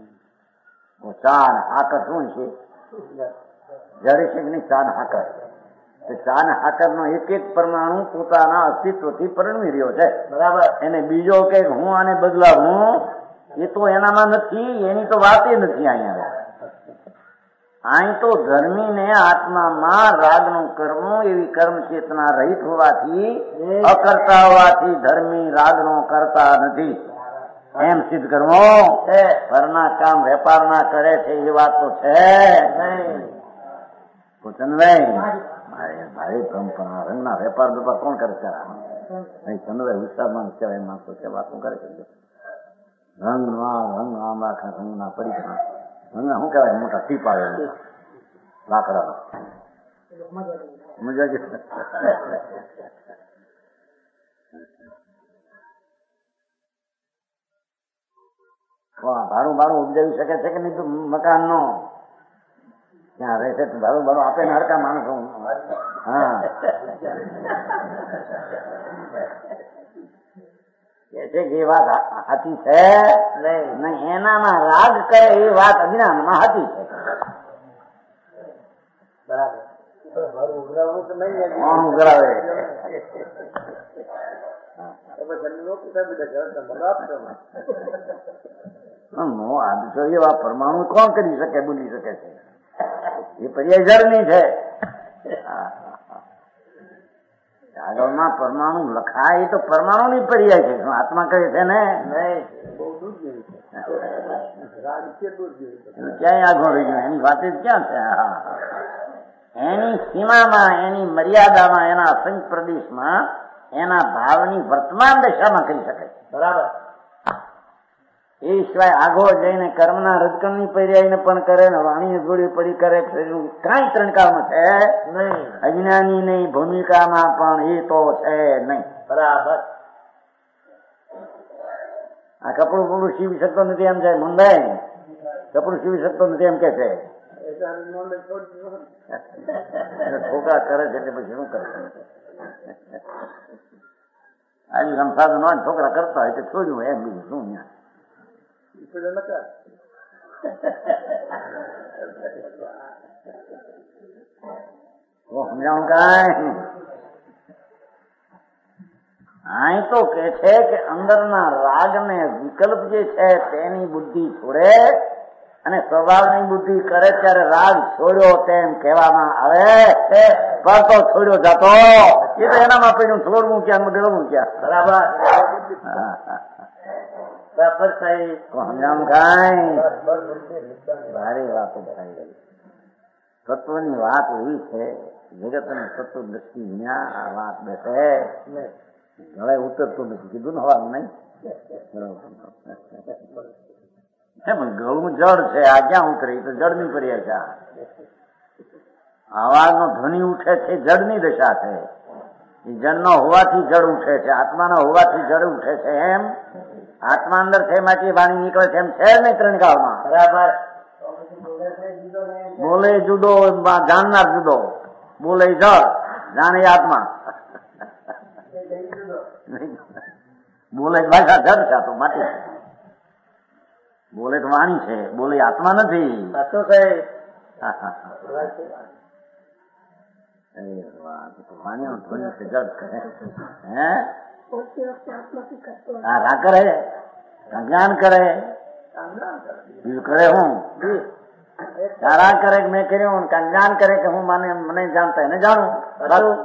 ચા ને હાકર શું છે? જડે છે કે નહીં? ચા ને હાકર. ચા ને હાકર નો એક એક પરમાણુ પોતાના અસ્તિત્વથી પરિણમી રહ્યો છે. બરાબર. એને બીજો કે હું આને બદલાવું, એ તો એનામાં નથી, એની તો વાત નથી. અહીંયા અહીં તો ધર્મીને આત્મામાં રાગનું કરવું એવી કર્મ ચેતના રહિત હોવાથી, અકર્તા હોવાથી ધર્મી રાગનો કરતા નથી. એમ સિદ્ધ કરવું પરના કામ વેપાર ના કરે છે એ વાત તો છે નહીં. ચંદભાઈ ભારે પરંપરા રંગના વેપાર વેપાર કોણ કરે છે? ચંદભાઈ વિસ્તારમાં કહેવાય માણસો છે વાતો કરે છે. રંગ આમ આખા રંગના પરીક્ષા રંગના શું કહેવાય મોટા ટીપ આવે લાકડા મજા ભાડું ઉપજાવી શકે છે કે નહીં મકાન નો ત્યાં રહે છે ભાડું આપે ને હરકા માણસો. હા એ વાત સાચી છે નહીં. એનામાં રાગ કરે એ વાત અજ્ઞાનમાં સાચી છે. બરાબર ઉઘરાવે એવા પરમાણુ કોણ કરી શકે બોલી શકે છે? એ પર્યાય જળની છે. આગળમાં પરમાણુ લખાય એ તો પરમાણુ ની પર્યાય છે. શું આત્મા કહે છે ને? ક્યાંય આગળ રહી ગયું એની વાત ક્યાં છે? એની સીમામાં એની મર્યાદામાં એના અસંગ પ્રદેશમાં એના ભાવની વર્તમાન દશામાં કહી શકાય. બરાબર. એ સિવાય આગો જઈને કર્મના રજકણની પર્યાયને પણ કરે ને વાણી જોડી પડી કરે કાંઈ ત્રણકાળમાં છે નહીં. અજ્ઞાની નહીં ભૂમિકામાં પણ એ તો છે નહીં. બરાબર. આ કપડું પૂરું સીવી શકતો નથી એમ છે મંદાય. કપડું સીવી શકતો નથી એમ કે છે. છોકરા કરે છે એટલે પછી શું કરે? આવી સંસાધન હોય છોકરા કરતા હોય તો છોડ્યું એમ બીજું શું ત્યાં સમજાવું કાંઈ? અહીં તો કે છે કે અંદરના રાગ ને વિકલ્પ જે છે તેની બુદ્ધિ છોડે અને સ્વભાવની બુદ્ધિ કરે ત્યારે રાગ છોડ્યો તેમ કહેવામાં આવે છે. પડતો છોડ્યો જતો એ તો એનામાં પડ્યું છોડવું ક્યાં મેળવવું ક્યાં? બરાબર. ભારે વાતો થાય. તત્વની વાત એવી છે જગત ને તત્વ દ્રષ્ટિ વિના આ વાત બેસે ગળે ઉતરતું નથી. કીધું ને હવાનું નહીં. ગળું જળ છે આ ક્યાં ઉતરે? તો જળની પર્યાય છે. આવાજનો ધ્વનિ ઉઠે છે જળની દશા છે. એ જળનો હોવાથી જળ ઉઠે છે. આત્માનો હોવાથી જળ ઉઠે છે. એમ આત્મા અંદર છે એમાંથી વાણી નીકળે છે એમ છે જ નહીં ત્રણ કાળમાં. બરાબર. બોલે જુદો જાણનાર જુદો. બોલે જળ જાણે આત્મા. બોલે ભાષા જળ છે તો માટી છે. બોલે તો વાણી છે. બોલે આત્મા નથી. વાણીઓ ધ્વનિ છે જળ છે. હે રાગ કરે જ્ઞાન કરે બીજું કરે હું રાગ કરે કે મેં કર્યું જ્ઞાન કરે કે હું મને જાણતા એને જાણું. બરાબર.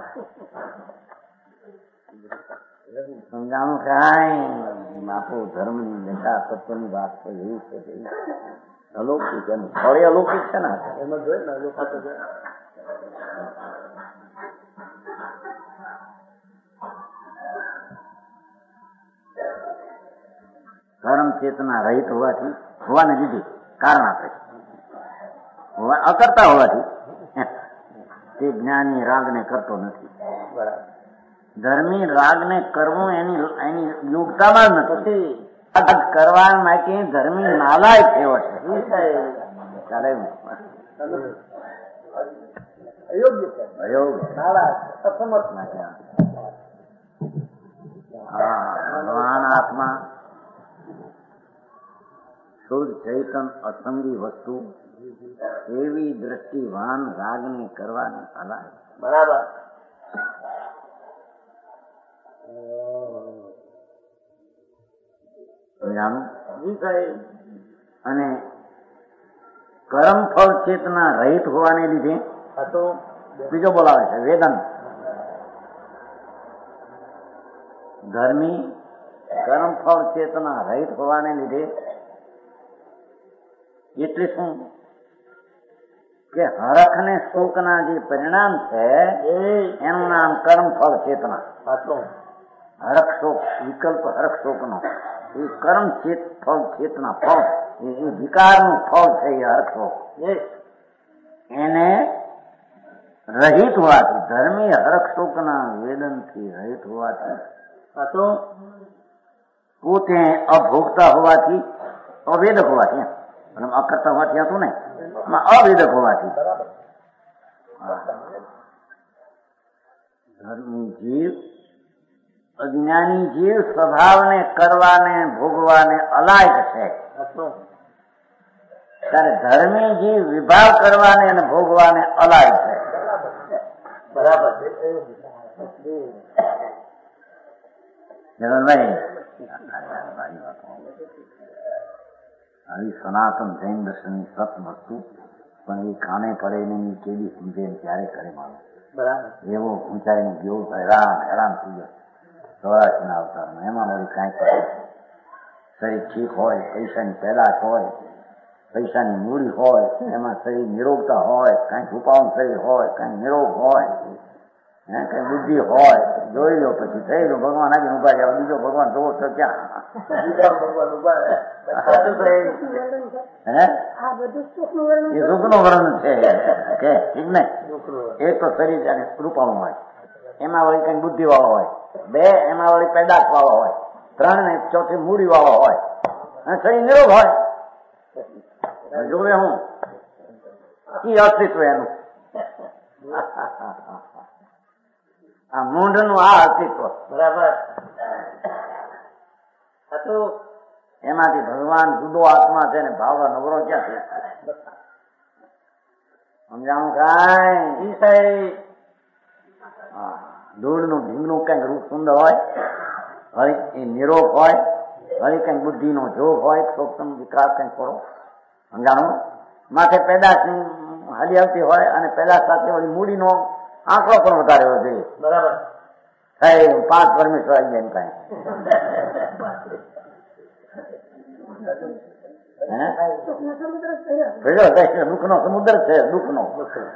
સમજાણું કાંઈ બાપુ ધર્મની દશા તત્વની વાત તો એવી છે કે અલૌકિક એનું ફળે અલૌકિક છે ને એમાં જોઈએ ને ધર્મ ચેતના રહિત હોવાને લીધે કારણ આપે છે. અકર્તા હોવાથી તે જ્ઞાની રાગને કરતો નથી. બરાબર. ધર્મી રાગને કરવું એની યોગ્યતામાં જ નથી. કરવા માટે ધર્મી નાલાયક થયો છે. ચાલે ભગવાન આત્મા શુદ્ધ ચૈતન અસંગી વસ્તુ એવી દ્રષ્ટિવાન રાગને કરવાની સલાહ. બરાબર. અને કર્મ ફળ ચેતના રહિત હોવાને લીધે બીજો બોલાવે છે વેદન. ધર્મી કર્મફળ ચેતના રહિત હોવાને લીધે એટલે શું કે હરખ ને શોકના જે પરિણામ છે એનું નામ કર્મફળ ચેતના. હરખ શોક વિકલ્પ હરખ શોકનો એ કર્મ ફળ ચેતના ફળ એ વિકારનું ફળ છે. એ હરખ શોક એને રહિત હોવાથી ધર્મી હરખ શોકના વેદનથી રહિત હોવાથી પોતે અભોગતા હોવાથી અવેદક હોવાથી અકર્તા હોવાથી હતું ને અવેદક હોવાથી ધર્મી જીવ અજ્ઞાની જીવ સ્વભાવને કરવાને ભોગવાને અલાયક છે. ત્યારે ધર્મી જીવ વિભાગ કરવાને અને ભોગવાને અલાયક છે. બરાબર. આવી સનાતન જૈન દર્શનની સત વસ્તુ પણ એ કાને પડે નહીં કેવી સમજે ત્યારે કરે માનો. બરાબર. એવો ઊંચાઈને ગયો હેરાન થઈ ગયો 84ના અવતારમાં. એમાં મારી કાંઈ પડે શરીર ઠીક હોય, પૈસાની પેદાશ હોય, પૈસાની મૂડી હોય, એમાં શરીર નિરોગતા હોય, કાંઈ છુપાવું શરીર હોય, કાંઈ નિરોગ હોય, કઈ બુદ્ધિ હોય, જોઈ લો પછી થઈ લો ભગવાન આગળ ઉભા જાય. બીજો ભગવાન જોવો તો ક્યાં? એ સુખનું વર્ણન છે કે ઠીક ને. એક તો શરીર અને રૂપાળું હોય, એમાં વળી કઈ બુદ્ધિ વાળો હોય, 2 એમાં વળી પેદાશ વાળો હોય, 3 ને ચોથી મૂડી વાળો હોય, અને શરીર નિરોગ હોય. જોવે હું એ અસ્તિત્વ એનું આ મૂંઢ નું આ અસ્તિત્વ. બરાબર. એમાંથી ભગવાન જુદો આત્મા છે ને ભાવવા નવરો ક્યાં છે? સમજાણું કાંઈ? ધૂળ નું ઢીંગનું કઈક રૂપ સુંદર હોય, હવે એ નિરોગ હોય, હવે કઈક બુદ્ધિ નો જોગ હોય, સૂક્ષ્મ વિકાસ કઈક કરો. સમજાણું? માથે પેદાશ હાલી આવતી હોય અને પેદાશ સાથે ઓલી મૂડીનો આંકડો પણ વધારે હોવો જોઈએ. બરાબર. થઈ 5 પરમેશ્વર આવી જાય કઈ દુઃખ નો સમુદ્ર છે. દુઃખ નો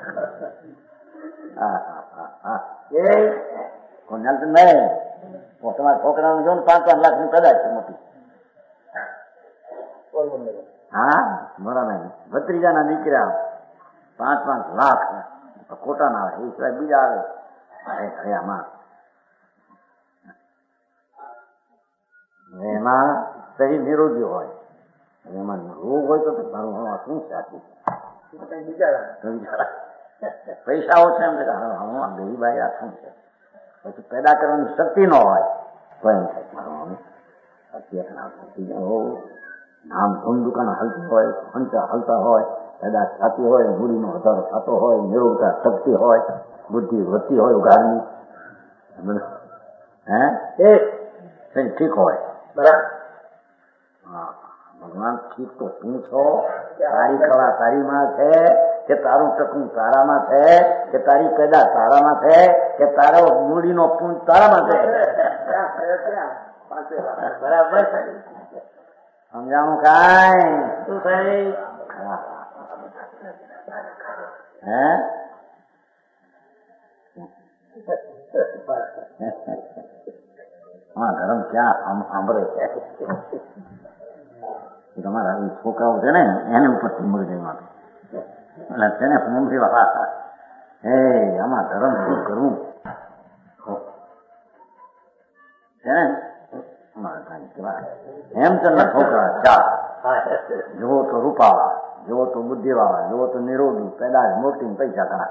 નહીં. તમારા છોકરાનું જો ને 5-5 લાખની પેદાશ છે મોટી. હા બરાબર. ભત્રીજાના દીકરા 5-5 લાખ ખોટા ના આવે. એ સિવાય બીજા આવે. અરે આમાં એમાં શરીર નિરોગી હોય, એમાં રોગ હોય તો મારું શું સાચું પૈસા ઓછા એમ ગરીબાઈ આ શું છે. પછી પેદા કરવાની શક્તિ ન હોય તો એમ થાય નામ ધૂમ દુકાન હલતી હોય, હલતા હોય, પેદાશ થતી હોય, મૂડીનો વધારો થતો હોય, નિરોગતા શક્તિ હોય, બુદ્ધિ વધતી હોય ઉઘાડની, ઠીક હોય. બરાબર. ભગવાન ઠીક તો તું છો? તારી કળા તારીમાં છે કે તારું ટકું તારામાં છે કે તારી પેદાશ તારામાં છે કે તારો મૂડીનો પૂંજ તારામાં છે? બરાબર. સમજાણું કાંઈ? શું થાય? હા ધર્મ ક્યાં સાંભળે છે? તમારા છોકરાઓ છે ને એને ઉપરથી મગજમાં એટલે છે ને મમ્મી વાળા આમાં ધર્મ શું કરવું છે ને. હેમચંદ્ર છોકરા 4 જુઓ તો રૂપાળા, જુઓ તો બુદ્ધિવાળા, જુઓ તો નિરોગી, પેદાશ મોટી, પૈસા ઘણા.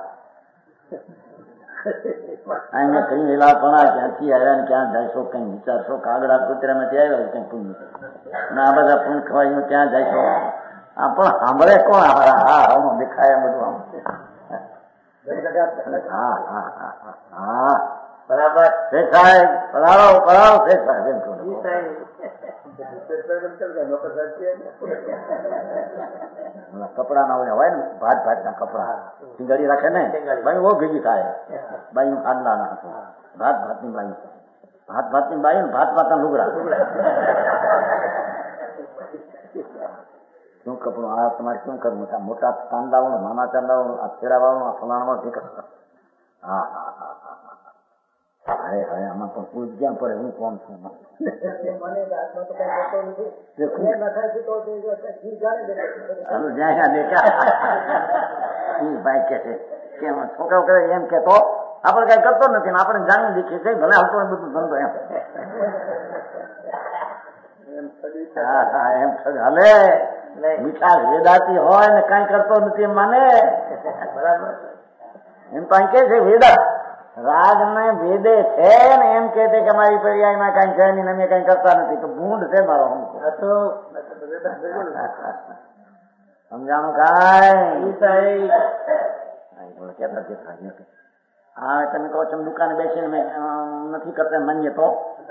અહીંયા કઈ લીલાપણા ક્યાંથી આવ્યા ને ક્યાં જઈશો કઈ વિચારશો? કાગડા કુતરામાંથી આવ્યા કઈ પુણ્ય ને આ બધા પુણ્ય ખવાયું ક્યાં જઈશો? આ પણ સાંભળે કોણ? હા દેખાય બધું આમ. બરાબર. સાહેબ પડાવો સાહેબ એમ કહું. કપડા ના હોય ને ભાત ના કપડા સિંગાડી રાખે ને ભાઈ ઓ ભેગી થાય. બાઈ ખાંડલા ના ભાત ની બાઈ ભાત ભાતની બાઈ ને ભાત ભાતના લુગડા. શું કપડું આ તમારે શું કરવું? મોટા ચાંદાવાળું, નાના ચાંદાવાળું, આ ખેડાવાળું, આ ફલાણમાં શું કરવું? હા હા હા હા હા. અરે હવે આમાં પણ પૂછ ક્યાં પડે, હું કોણ છું? ભાઈ કે છે કે છોકરાઓ કરે એમ કેતો આપણે કઈ કરતો નથી ને આપણે જાણી દેખીએ છીએ ભલે આવતો બધું ધંધો એમ. હા હા એમ હલે મીઠા વેદાતી હોય ને કઈ કરતો નથી એમ માને. બરાબર એમ તો કે છે વેદા રાગ ને વેદે છે ને એમ કે છે કે અમારી પર્યાયમાં કઈ છે નહીં, અમે કઈ કરતા નથી. તો ભૂંડ છે મારો સમજાણું કાંઈ હા તમે કહો છો દુકાને બેસીને મેં નથી કરતા માનીએ તો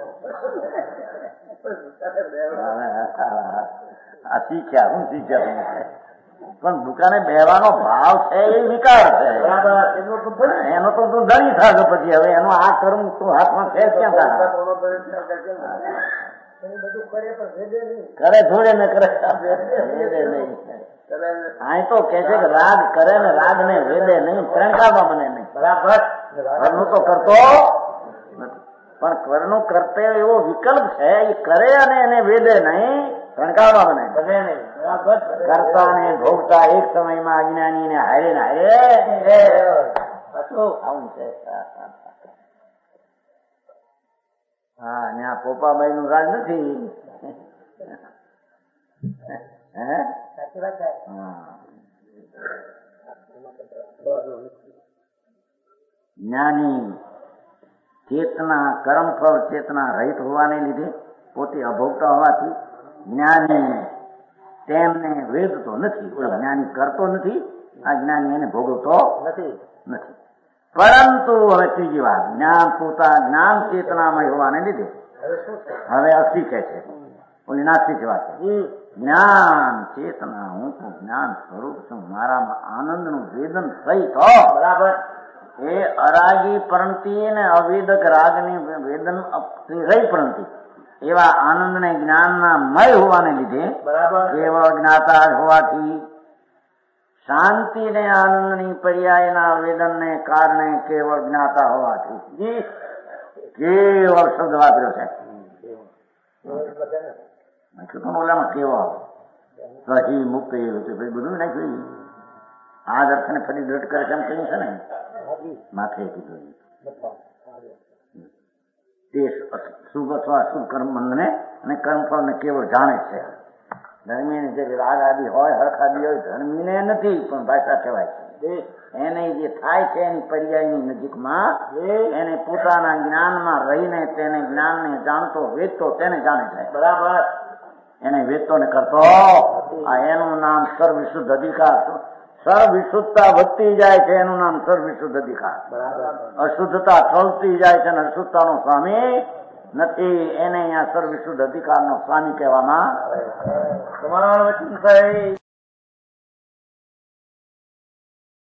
આ શીખ્યા હું શીખ્યા તમે પણ દુકાને બેવાનો ભાવ છે એ વિકાર છે. એનો તો તું ધણી થાજો પછી. હવે એનો આ કરવું તું હાથમાં છે ક્યાં કરે થોડે ને કરે નહીં. અહીં તો કે છે કે રાગ કરે ને રાગ ને વેદે નહીં, ત્રણકાળમાં બને નહીં. બરાબર ઘરનું તો કરતો નથી પણ ઘરનું કરતે એવો વિકલ્પ છે એ કરે અને એને વેદે નહીં, ત્રણકાળમાં બને નહીં. કરતા ને ભોગતા એક સમયમાં અજ્ઞાની ને હારે ને હારે આવું છે. હા ને આ પોપાબાઈ નું રાજ નથી. જ્ઞાની ચેતના કર્મફળ ચેતના રહિત હોવાને લીધે પોતે અભોગતા હોવાથી જ્ઞાની તેમને વેદતો નથી. જ્ઞાની કરતો નથી, આ જ્ઞાની એને ભોગવતો નથી. પરંતુ હવે ત્રીજી વાત, જ્ઞાન પોતા જ્ઞાન ચેતનામય હોવાને લીધે હવે અસ્થિ કહે છે, ઓલી નાસ્તિક વાત છે. જ્ઞાન ચેતના હું તો જ્ઞાન સ્વરૂપ છું, મારામાં આનંદનું વેદન સહિત બરાબર એ અરાગી પ્રણતિ ને અવેદક રાગની વેદન રહી પ્રણતિ એવા આનંદ ને જ્ઞાનના મય હોવાને લીધે બરાબર કેવળ જ્ઞાતા હોવાથી શાંતિ ને આનંદની પર્યાયના વેદન ને કારણે કેવળ જ્ઞાતા હોવાથી કેવળ શબ્દ વાપર્યો છે. ઓલામાં કેવો સહી મુક્ત એવું છે બધું નાખ્યું. આ દર્શને ફરી દ્રઢ કરે એમ કહ્યું છે ને માથે કીધું તે શુભ અથવા અશુભ કર્મ બંધને અને કર્મફળ ને કેવળ જાણે છે. ધર્મીને જે રાગ આદિ હોય હરખ આદિ હોય ધર્મીને નથી પણ ભાષા કહેવાય છે. એને જે થાય છે એની પર્યાયની નજીકમાં એને પોતાના જ્ઞાનમાં રહીને તેને જ્ઞાનને જાણતો વેચતો તેને જાણે છે. બરાબર એને વેચતો ને કરતો આ એનું નામ સર્વવિશુદ્ધ અધિકાર. સર્વવિશુદ્ધતા વધતી જાય છે એનું નામ સર્વવિશુદ્ધ અધિકાર. અશુદ્ધતા ઠલતી જાય છે અને અશુદ્ધતાનો સ્વામી નથી, એને અહીંયા સર્વવિશુદ્ધ અધિકારનો સ્વામી કહેવામાં. તમારા વચન